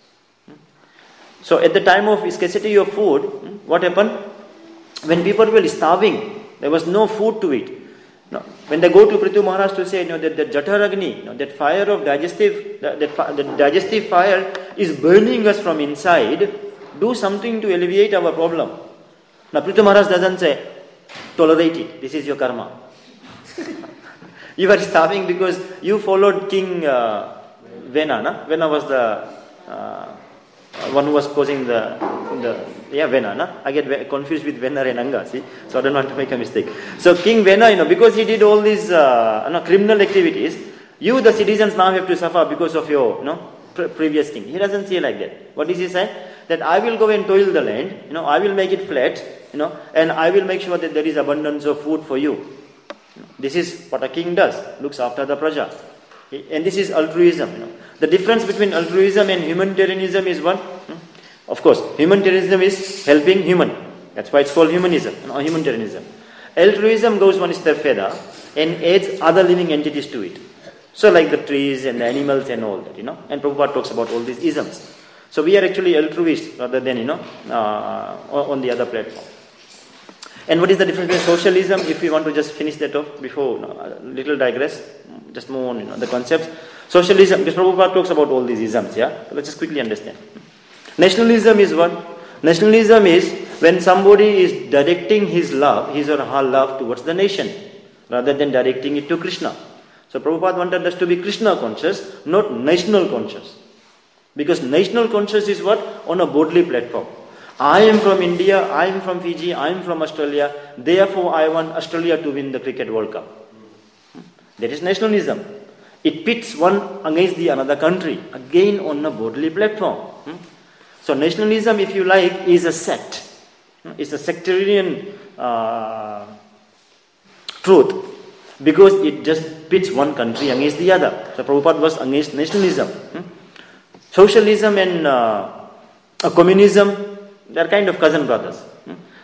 So at the time of scarcity of food, what happened? When people were starving, there was no food to eat. No. When they go to Prithu Maharaj to say, you know, that the Jataragni, you know, that fire of digestive, that, that the digestive fire is burning us from inside, do something to alleviate our problem. Now Prithu Maharaj doesn't say, tolerate it, this is your karma. You are starving because you followed King uh, Vena, na? Vena was the uh, one who was causing the, the yeah, Vena, na? I get confused with Vena and Anga, see? So I don't want to make a mistake. So King Vena, you know, because he did all these uh, you know, criminal activities, you the citizens now have to suffer because of your you know, pre- previous king. He doesn't say like that. What does he say? That I will go and toil the land, you know, I will make it flat, you know, and I will make sure that there is abundance of food for you. This is what a king does, looks after the praja. And this is altruism. You know. The difference between altruism and humanitarianism is what? Of course, humanitarianism is helping human. That's why it's called humanism, or humanitarianism. Altruism goes one step further and adds other living entities to it. So like the trees and the animals and all that, you know. And Prabhupada talks about all these isms. So we are actually altruists rather than, you know, uh, on the other platform. And what is the difference between socialism, if we want to just finish that off before, no, a little digress, just move on, you know, the concepts. Socialism, because Prabhupada talks about all these isms, yeah? So let's just quickly understand. Nationalism is what? Nationalism is when somebody is directing his love, his or her love towards the nation, rather than directing it to Krishna. So Prabhupada wanted us to be Krishna conscious, not national conscious. Because national conscious is what? On a bodily platform. I am from India, I am from Fiji, I am from Australia, therefore I want Australia to win the Cricket World Cup. That is nationalism. It pits one against the another country, again on a bodily platform. So nationalism, if you like, is a sect. It's a sectarian uh, truth, because it just pits one country against the other. So Prabhupada was against nationalism. Socialism and uh, communism, they are kind of cousin brothers.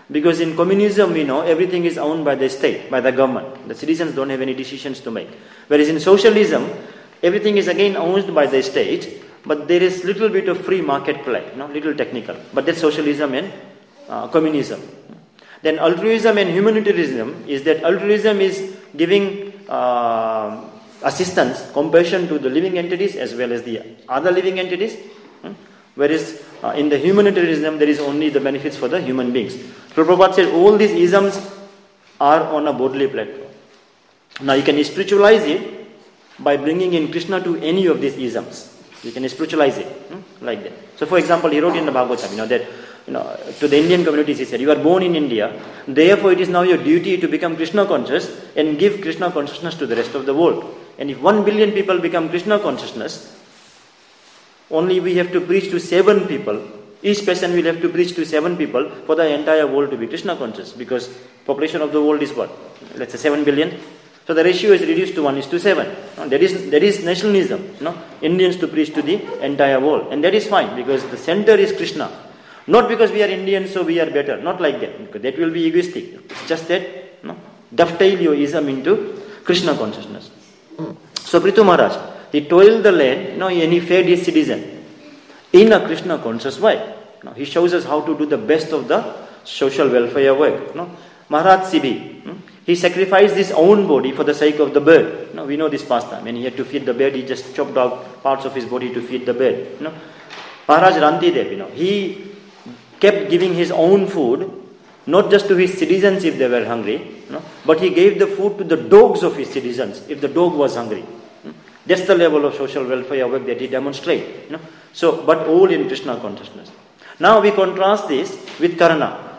Because in communism, we know everything is owned by the state, by the government. The citizens don't have any decisions to make. Whereas in socialism, everything is again owned by the state, but there is little bit of free market play, you know, little technical. But that's socialism and uh, communism. Then altruism and humanitarianism is that altruism is giving uh, assistance, compassion to the living entities as well as the other living entities. Hmm? Whereas uh, in the humanitarianism, there is only the benefits for the human beings. Prabhupada said all these isms are on a bodily platform. Now you can spiritualize it by bringing in Krishna to any of these isms. You can spiritualize it hmm? like that. So for example, he wrote in the Bhagavatam, you know, that you know, to the Indian communities he said, you are born in India, therefore it is now your duty to become Krishna conscious and give Krishna consciousness to the rest of the world. And if one billion people become Krishna consciousness, only we have to preach to seven people. Each person will have to preach to seven people for the entire world to be Krishna conscious, because population of the world is what? Let's say seven billion. So the ratio is reduced to one is to seven. No, that is that is nationalism. No? Indians to preach to the entire world. And that is fine, because the center is Krishna. Not because we are Indians so we are better. Not like that. Because that will be egoistic. It's just that, no? Dovetail your ism into Krishna consciousness. So Prithu Maharaj, he toiled the land, you know, and he fed his citizen in a Krishna conscious way. Now, he shows us how to do the best of the social welfare work. No? Maharaj Sibi, hmm? he sacrificed his own body for the sake of the bird. Now, we know this pastime. When he had to feed the bird, he just chopped out parts of his body to feed the bird. You know? Maharaj Rantidev, you know, he kept giving his own food, not just to his citizens if they were hungry, you know, but he gave the food to the dogs of his citizens if the dog was hungry. That's the level of social welfare work that he demonstrated. You know. So, but all in Krishna consciousness. Now we contrast this with Karna.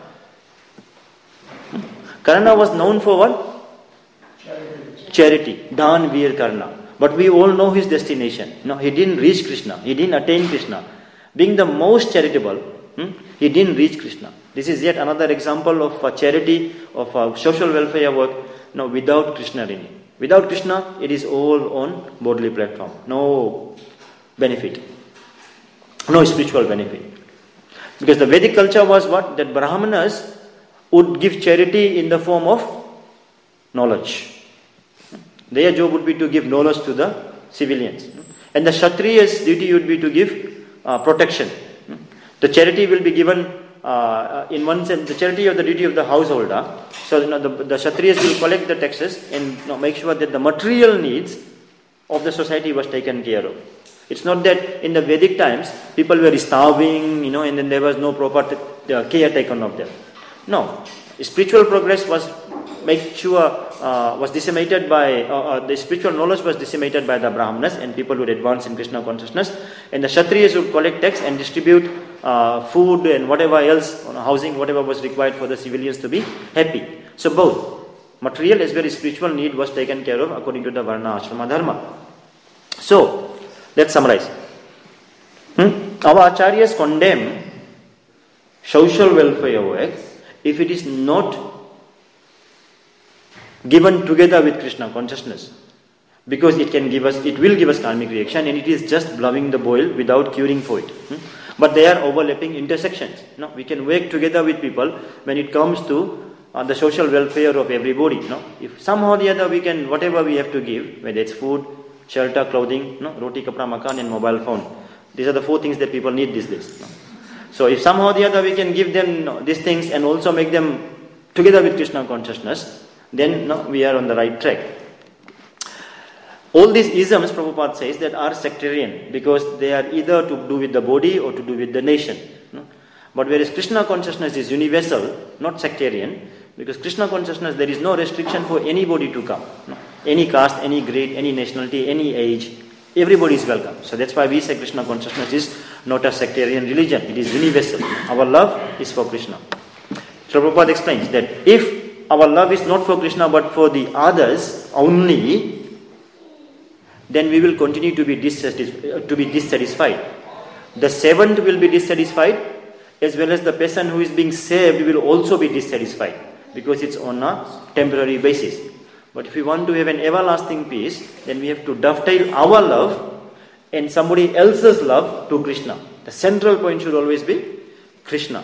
Karna was known for what? Charity. Charity. Dan Veer Karna. But we all know his destination. You know, he didn't reach Krishna. He didn't attain Krishna. Being the most charitable, hmm, he didn't reach Krishna. This is yet another example of uh, charity, of uh, social welfare work, you know, without Krishna in it. Without Krishna, it is all on bodily platform. No benefit. No spiritual benefit. Because the Vedic culture was what? That Brahmanas would give charity in the form of knowledge. Their job would be to give knowledge to the civilians. And the Kshatriya's duty would be to give uh, protection. The charity will be given uh, in one sense, the charity or the duty of the householder. So, you know, the, the Kshatriyas will collect the taxes and you know, make sure that the material needs of the society was taken care of. It's not that in the Vedic times, people were starving, you know, and then there was no proper t- uh, care taken of them. No. Spiritual progress was make sure uh, was disseminated by, uh, uh, the spiritual knowledge was disseminated by the Brahmanas, and people would advance in Krishna consciousness. And the Kshatriyas would collect tax and distribute uh, food and whatever else, you know, housing, whatever was required for the civilians to be happy. So both material as well as spiritual need was taken care of according to the Varna Ashrama Dharma. So, let's summarize. Hmm? Our acharyas condemn social welfare work if it is not given together with Krishna consciousness, because it can give us, it will give us karmic reaction, and it is just blowing the boil without curing for it. Hmm? But they are overlapping intersections. No, we can work together with people when it comes to uh, the social welfare of everybody. No, if somehow or the other we can, whatever we have to give, whether it's food, shelter, clothing, no, roti, kapra, makan, and mobile phone. These are the four things that people need these days. No? So if somehow or the other we can give them, you know, these things and also make them together with Krishna consciousness, then no, we are on the right track. All these isms, Prabhupada says, that are sectarian because they are either to do with the body or to do with the nation. No? But whereas Krishna consciousness is universal, not sectarian, because Krishna consciousness, there is no restriction for anybody to come. No? Any caste, any grade, any nationality, any age, everybody is welcome. So that's why we say Krishna consciousness is not a sectarian religion. It is universal. Our love is for Krishna. So Prabhupada explains that if our love is not for Krishna but for the others only, then we will continue to be dissatisfied. To be dissatisfied. The servant will be dissatisfied, as well as the person who is being saved will also be dissatisfied, because it's on a temporary basis. But if we want to have an everlasting peace, then we have to dovetail our love and somebody else's love to Krishna. The central point should always be Krishna.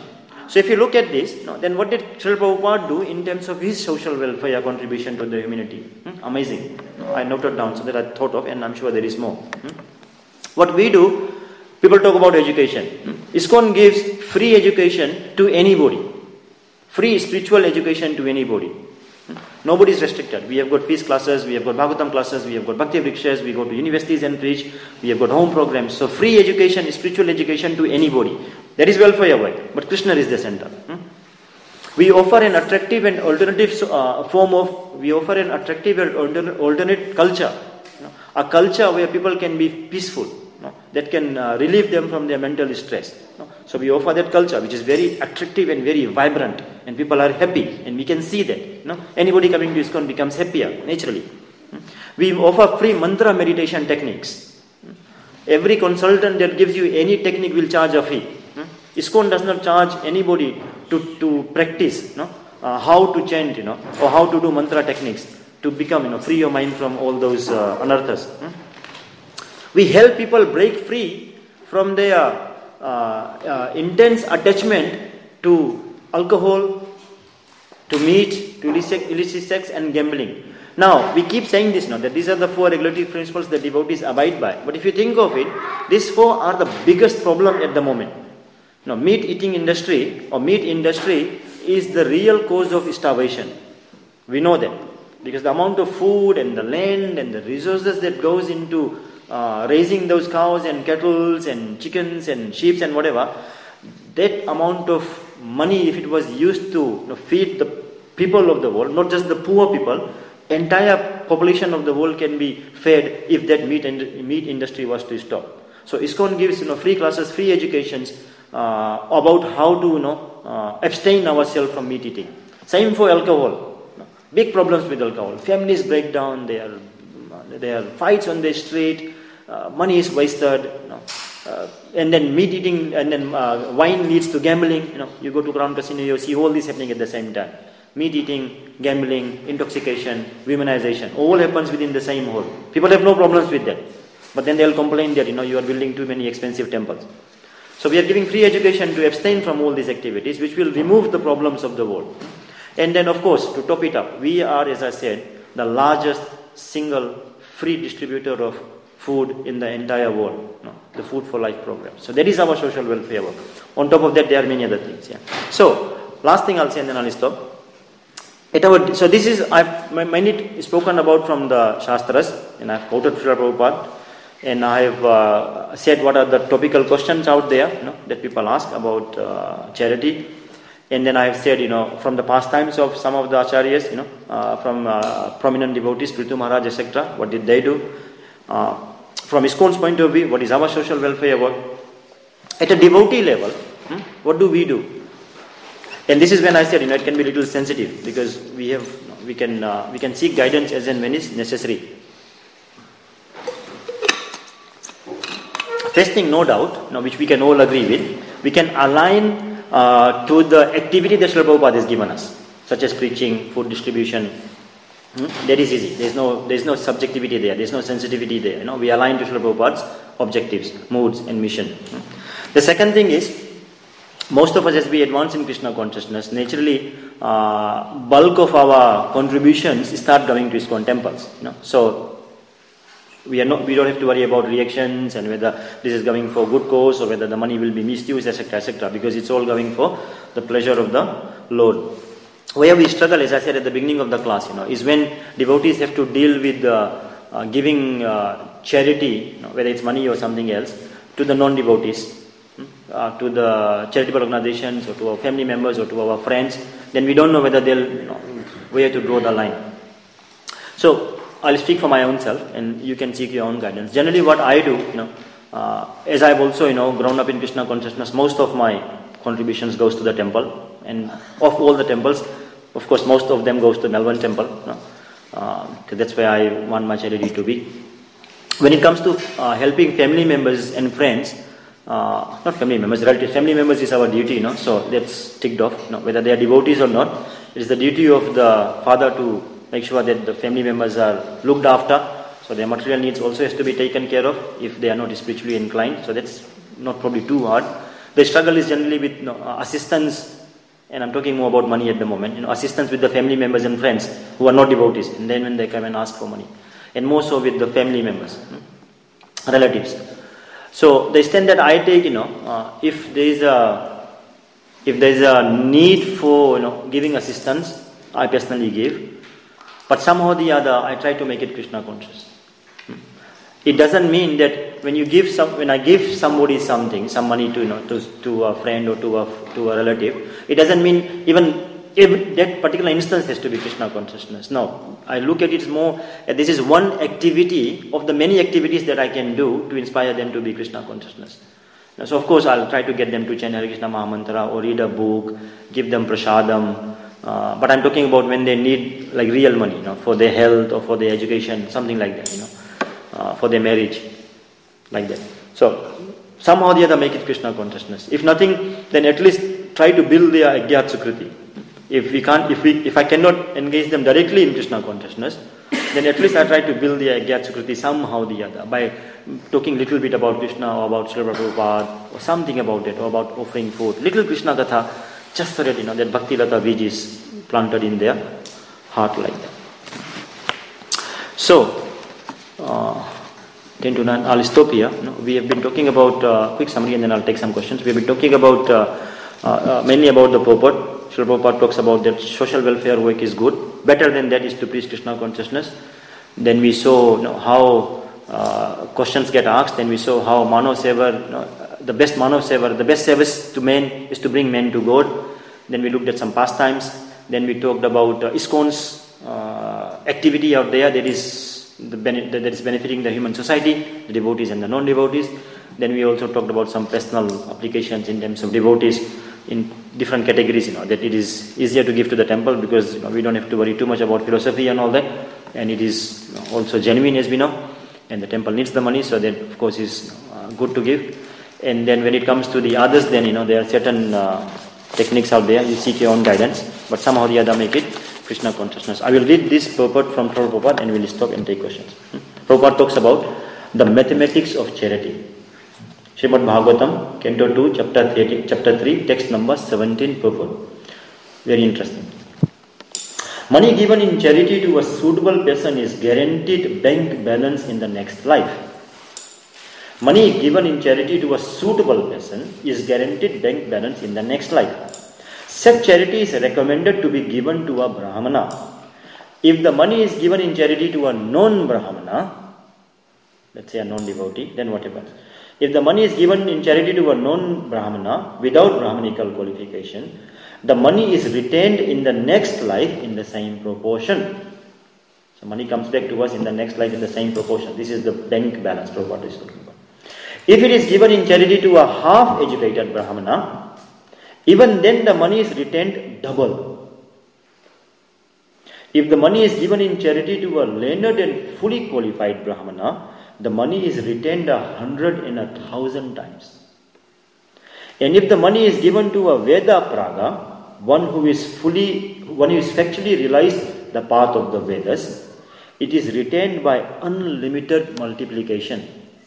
So if you look at this, no, then what did Srila Prabhupada do in terms of his social welfare contribution to the humanity? Hmm? Amazing. No, I noted down so that I thought of, and I'm sure there is more. Hmm? What we do, people talk about education. Hmm? ISKCON gives free education to anybody. Free spiritual education to anybody. Hmm? Nobody is restricted. We have got feast classes, we have got Bhagavatam classes, we have got Bhakti Vrikshas, we go to universities and preach, we have got home programs. So free education, spiritual education to anybody. That is welfare work, but Krishna is the center. Hmm? We offer an attractive and alternative uh, form of, we offer an attractive and alternate, alternate culture. You know, a culture where people can be peaceful, you know, that can uh, relieve them from their mental stress. You know. So we offer that culture which is very attractive and very vibrant, and people are happy, and we can see that. You know. Anybody coming to ISKCON becomes happier, naturally. Hmm? We offer free mantra meditation techniques. Hmm? Every consultant that gives you any technique will charge a fee. ISKCON does not charge anybody to, to practice, you know, uh, how to chant, you know, or how to do mantra techniques to become, you know, free your mind from all those uh, anarthas. Hmm? We help people break free from their uh, uh, intense attachment to alcohol, to meat, to illicit, illicit sex and gambling. Now, we keep saying this now, that these are the four regulatory principles that devotees abide by. But if you think of it, these four are the biggest problem at the moment. Now, meat eating industry or meat industry is the real cause of starvation. We know that because the amount of food and the land and the resources that goes into uh, raising those cows and cattle and chickens and sheep and whatever, that amount of money, if it was used to, you know, feed the people of the world, not just the poor people, entire population of the world can be fed if that meat and meat industry was to stop. So ISKCON gives, you know, free classes, free educations uh, about how to, you know, uh, abstain ourselves from meat eating. Same for alcohol. Big problems with alcohol. Families break down. There are there are fights on the street. Uh, money is wasted. You know, uh, and then meat eating, and then uh, wine leads to gambling. You know, you go to Crown Casino, you see all this happening at the same time. Meat eating, gambling, intoxication, womanization, all happens within the same hall. People have no problems with that. But then they'll complain that, you know, you are building too many expensive temples. So we are giving free education to abstain from all these activities, which will remove the problems of the world. And then, of course, to top it up, we are, as I said, the largest single free distributor of food in the entire world. No, the Food for Life program. So that is our social welfare work. On top of that, there are many other things. Yeah. So, last thing I'll say and then I'll stop. At our, so this is, I've many spoken about from the Shastras, and I've quoted Srila Prabhupada, and I have uh, said what are the topical questions out there, you know, that people ask about uh, charity. And then I have said, you know, from the pastimes of some of the acharyas, you know, uh, from uh, prominent devotees, Prithu Maharaj, et cetera, what did they do? Uh, from ISKCON's point of view, what is our social welfare work? At a devotee level, hmm, what do we do? And this is when I said, you know, it can be a little sensitive because we have, we can, uh, we can seek guidance as and when is necessary. First thing, no doubt, you know, which we can all agree with, we can align uh, to the activity that Srila Prabhupada has given us, such as preaching, food distribution. Hmm? That is easy. There is no, there is no subjectivity there. There is no sensitivity there. You know, we align to Srila Prabhupada's objectives, moods, and mission. Hmm? The second thing is, most of us, as we advance in Krishna consciousness, naturally, uh, bulk of our contributions start going to ISKCON temples. You know? So we are not, we don't have to worry about reactions and whether this is going for good cause or whether the money will be misused, et cetera, et cetera, because it's all going for the pleasure of the Lord. Where we struggle, as I said at the beginning of the class, you know, is when devotees have to deal with uh, uh, giving uh, charity, you know, whether it's money or something else, to the non-devotees. Uh, to the charitable organizations or to our family members or to our friends, then we don't know whether they'll, you know, where to draw the line. So I'll speak for my own self, and you can seek your own guidance. Generally, what I do, you know, uh, as I've also, you know, grown up in Krishna consciousness, most of my contributions goes to the temple, and of all the temples, of course, most of them goes to Melbourne Temple. You know, uh, that's where I want my charity to be. When it comes to uh, helping family members and friends. Uh, not family members, relatives. Family members is our duty, you know, so that's ticked off. You know, whether they are devotees or not, it is the duty of the father to make sure that the family members are looked after. So their material needs also has to be taken care of if they are not spiritually inclined. So that's not probably too hard. The struggle is generally with, you know, assistance and I'm talking more about money at the moment, you know, assistance with the family members and friends who are not devotees, and then when they come and ask for money, and more so with the family members, hmm, relatives. So the extent that I take, you know, uh, if there is a if there is a need for, you know, giving assistance, I personally give, but somehow or the other I try to make it Krishna conscious. It doesn't mean that when you give some, when I give somebody something, some money to, you know, to to a friend or to a to a relative, it doesn't mean even if that particular instance has to be Krishna consciousness. No, I look at it more. Uh, this is one activity of the many activities that I can do to inspire them to be Krishna consciousness. Now, so of course I'll try to get them to chant Hare Krishna Mahamantra or read a book, give them prasadam. Uh, but I'm talking about when they need like real money, you know, for their health or for their education, something like that, you know. Uh, for their marriage, like that. So, somehow or the other make it Krishna consciousness. If nothing, then at least try to build their Agyat Sukriti. If we can't, if we, if I cannot engage them directly in Krishna consciousness, then at least I try to build their Agyat Sukriti somehow or the other by talking little bit about Krishna or about Srila Prabhupada or something about it, or about offering food. Little Krishna Katha, just so that, you know, that Bhakti Lata Bij is planted in their heart like that. So, Uh, ten to nine, I'll stop here. No, we have been talking about, uh, quick summary and then I'll take some questions. We have been talking about, uh, uh, uh, mainly about the purport. Srila Prabhupada talks about that social welfare work is good. Better than that is to preach Krishna consciousness. Then we saw, you know, how uh, questions get asked. Then we saw how Manav Seva, you know, the best Manav Seva, the best service to men is to bring men to God. Then we looked at some pastimes. Then we talked about uh, ISKCON's uh, activity out there that is The bene- that is benefiting the human society, the devotees and the non-devotees. Then we also talked about some personal applications in terms of devotees in different categories, you know, that it is easier to give to the temple because, you know, we don't have to worry too much about philosophy and all that, and it is, you know, also genuine, as we know, and the temple needs the money, so that of course is uh, good to give. And then when it comes to the others, then, you know, there are certain uh, techniques out there, you seek your own guidance, but somehow or the other make it Krishna consciousness. I will read this purport from Prabhupada and we will stop and take questions. Hmm? Prabhupada talks about the mathematics of charity. Srimad Bhagavatam, Canto two, Chapter thirty, Chapter three, text number seventeen, purport. Very interesting. Money given in charity to a suitable person is guaranteed bank balance in the next life. Money given in charity to a suitable person is guaranteed bank balance in the next life. Such charity is recommended to be given to a Brahmana. If the money is given in charity to a non-Brahmana, let's say a non-devotee, then what happens? If the money is given in charity to a non-Brahmana without Brahmanical qualification, the money is retained in the next life in the same proportion. So money comes back to us in the next life in the same proportion. This is the bank balance Prabhupada is talking about. If it is given in charity to a half-educated Brahmana, even then the money is retained double. If the money is given in charity to a learned and fully qualified Brahmana, the money is retained a hundred and a thousand times. And if the money is given to a Veda Praga, one who is fully, one who is factually realized the path of the Vedas, it is retained by unlimited multiplication.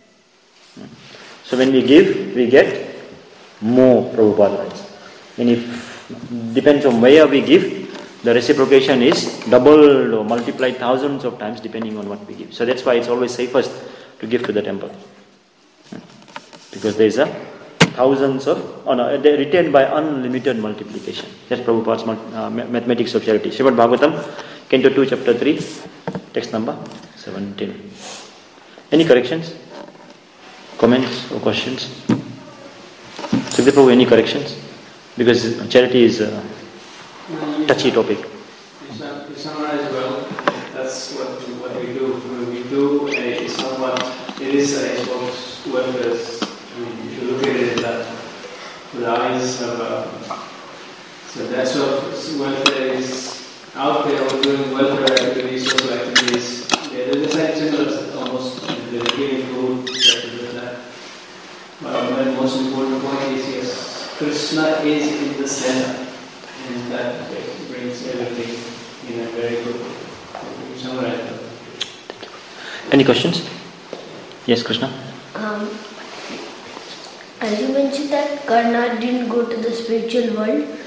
So when we give, we get more, Prabhupada writes. And if depends on where we give, the reciprocation is doubled or multiplied thousands of times depending on what we give. So that's why it's always safest to give to the temple, because there is a thousands of, oh no, they retained by unlimited multiplication. That's Prabhupada's uh, mathematics of charity. Srimad Bhagavatam, Canto two, Chapter three, text number seventeen. Any corrections, comments or questions? So Prabhu, any corrections? Because charity is a touchy topic. You summarize well. That's what we, what we do. When we do a somewhat, it is a suppose welfare. I mean, if you look at it that with the eyes of a, so that's what welfare is out there. We're doing welfare activities, social activities. Yeah, the same similar, almost the giving food, that. But the most important point is yes. Krishna is in the center, and that brings everything in a very good summary. Any questions? Yes, Krishna. Um, as you mentioned that Karna didn't go to the spiritual world,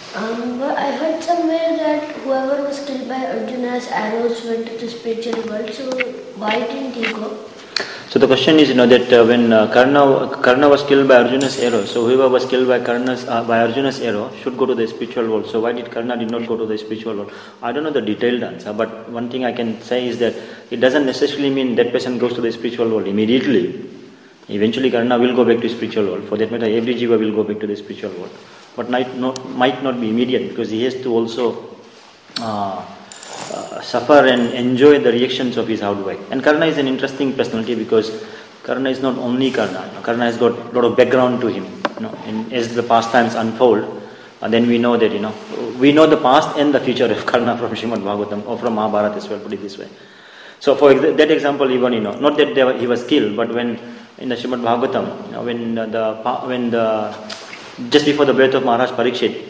Um, but I heard somewhere that whoever was killed by Arjuna's arrows went to the spiritual world, so why didn't he go? So the question is, you know, that uh, when uh, Karna, Karna was killed by Arjuna's arrow, so whoever was killed by Karna's, uh, by Arjuna's arrow should go to the spiritual world. So why did Karna did not go to the spiritual world? I don't know the detailed answer, but one thing I can say is that it doesn't necessarily mean that person goes to the spiritual world immediately. Eventually Karna will go back to spiritual world. For that matter, every jiva will go back to the spiritual world. But might not, might not be immediate, because he has to also uh, uh, suffer and enjoy the reactions of his hard work. And Karna is an interesting personality, because Karna is not only Karna. You know, Karna has got a lot of background to him. You know, and as the pastimes unfold, uh, then we know that, you know, we know the past and the future of Karna from Srimad Bhagavatam or from Mahabharata as well, put it this way. So for ex- that example, even, you know, not that they were, he was killed, but when in the Srimad Bhagavatam, you know, when the when the just before the birth of Maharaj Parikshit,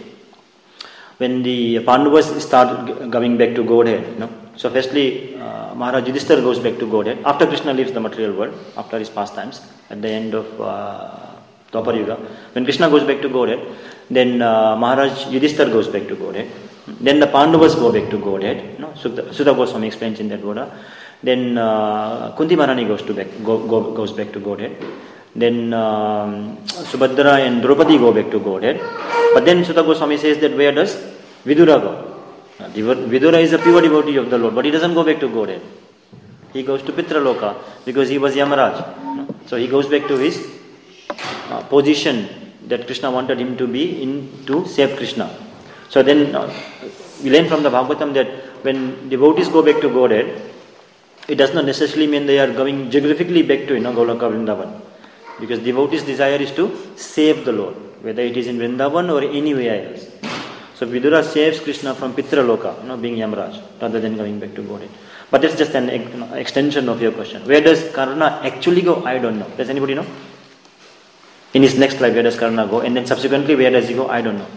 when the Pandavas start going back to Godhead, you know. So firstly, uh, Maharaj Yudhishthira goes back to Godhead after Krishna leaves the material world, after his pastimes, at the end of uh, Dwapar Yuga. When Krishna goes back to Godhead, then uh, Maharaj Yudhishthira goes back to Godhead. Then the Pandavas go back to Godhead. You know, Sutta, Sutta Goswami explains in that order. Then uh, Kunti Maharani goes to back go, go, goes back to Godhead. Then um, Subhadra and Draupadi go back to Godhead. But then Sutta Goswami says that where does Vidura go? Now, Vidura is a pure devotee of the Lord, but he doesn't go back to Godhead. He goes to Pitraloka because he was Yamaraj. So he goes back to his uh, position that Krishna wanted him to be in to save Krishna. So then uh, we learn from the Bhagavatam that when devotees go back to Godhead, it does not necessarily mean they are going geographically back to, you know, Golaka Vrindavan. Because devotees' desire is to save the Lord, whether it is in Vrindavan or anywhere else. So Vidura saves Krishna from Pitraloka, you know, being Yamaraj, rather than going back to Godhead. But that's just an you know, extension of your question. Where does Karna actually go? I don't know. Does anybody know? In his next life, where does Karna go? And then subsequently, where does he go? I don't know.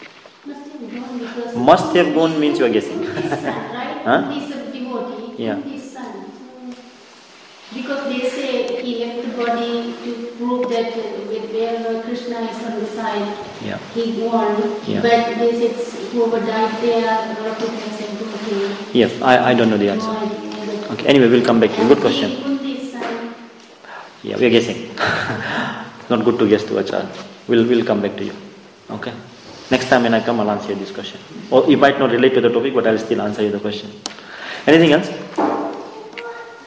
Must have gone means you are guessing. His son, right? Huh? He's a devotee. Yeah. His son. Because they say he left the body to prove that where Krishna is on the side, Yeah. he won. Yeah. But they said whoever died there, a lot of people said devotee. Yeah, I, I don't know the answer. No idea. Okay, anyway, we'll come back to you. Good question. Kunti's son. Yeah, we are guessing. Not good to guess to a child. We'll, we'll come back to you. Okay? Next time when I come, I'll answer this question. Or you might not relate to the topic, but I'll still answer you the question. Anything else?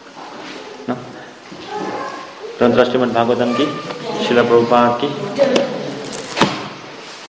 No? Tantra Srimad Bhagavatam ki, Srila Prabhupada ki.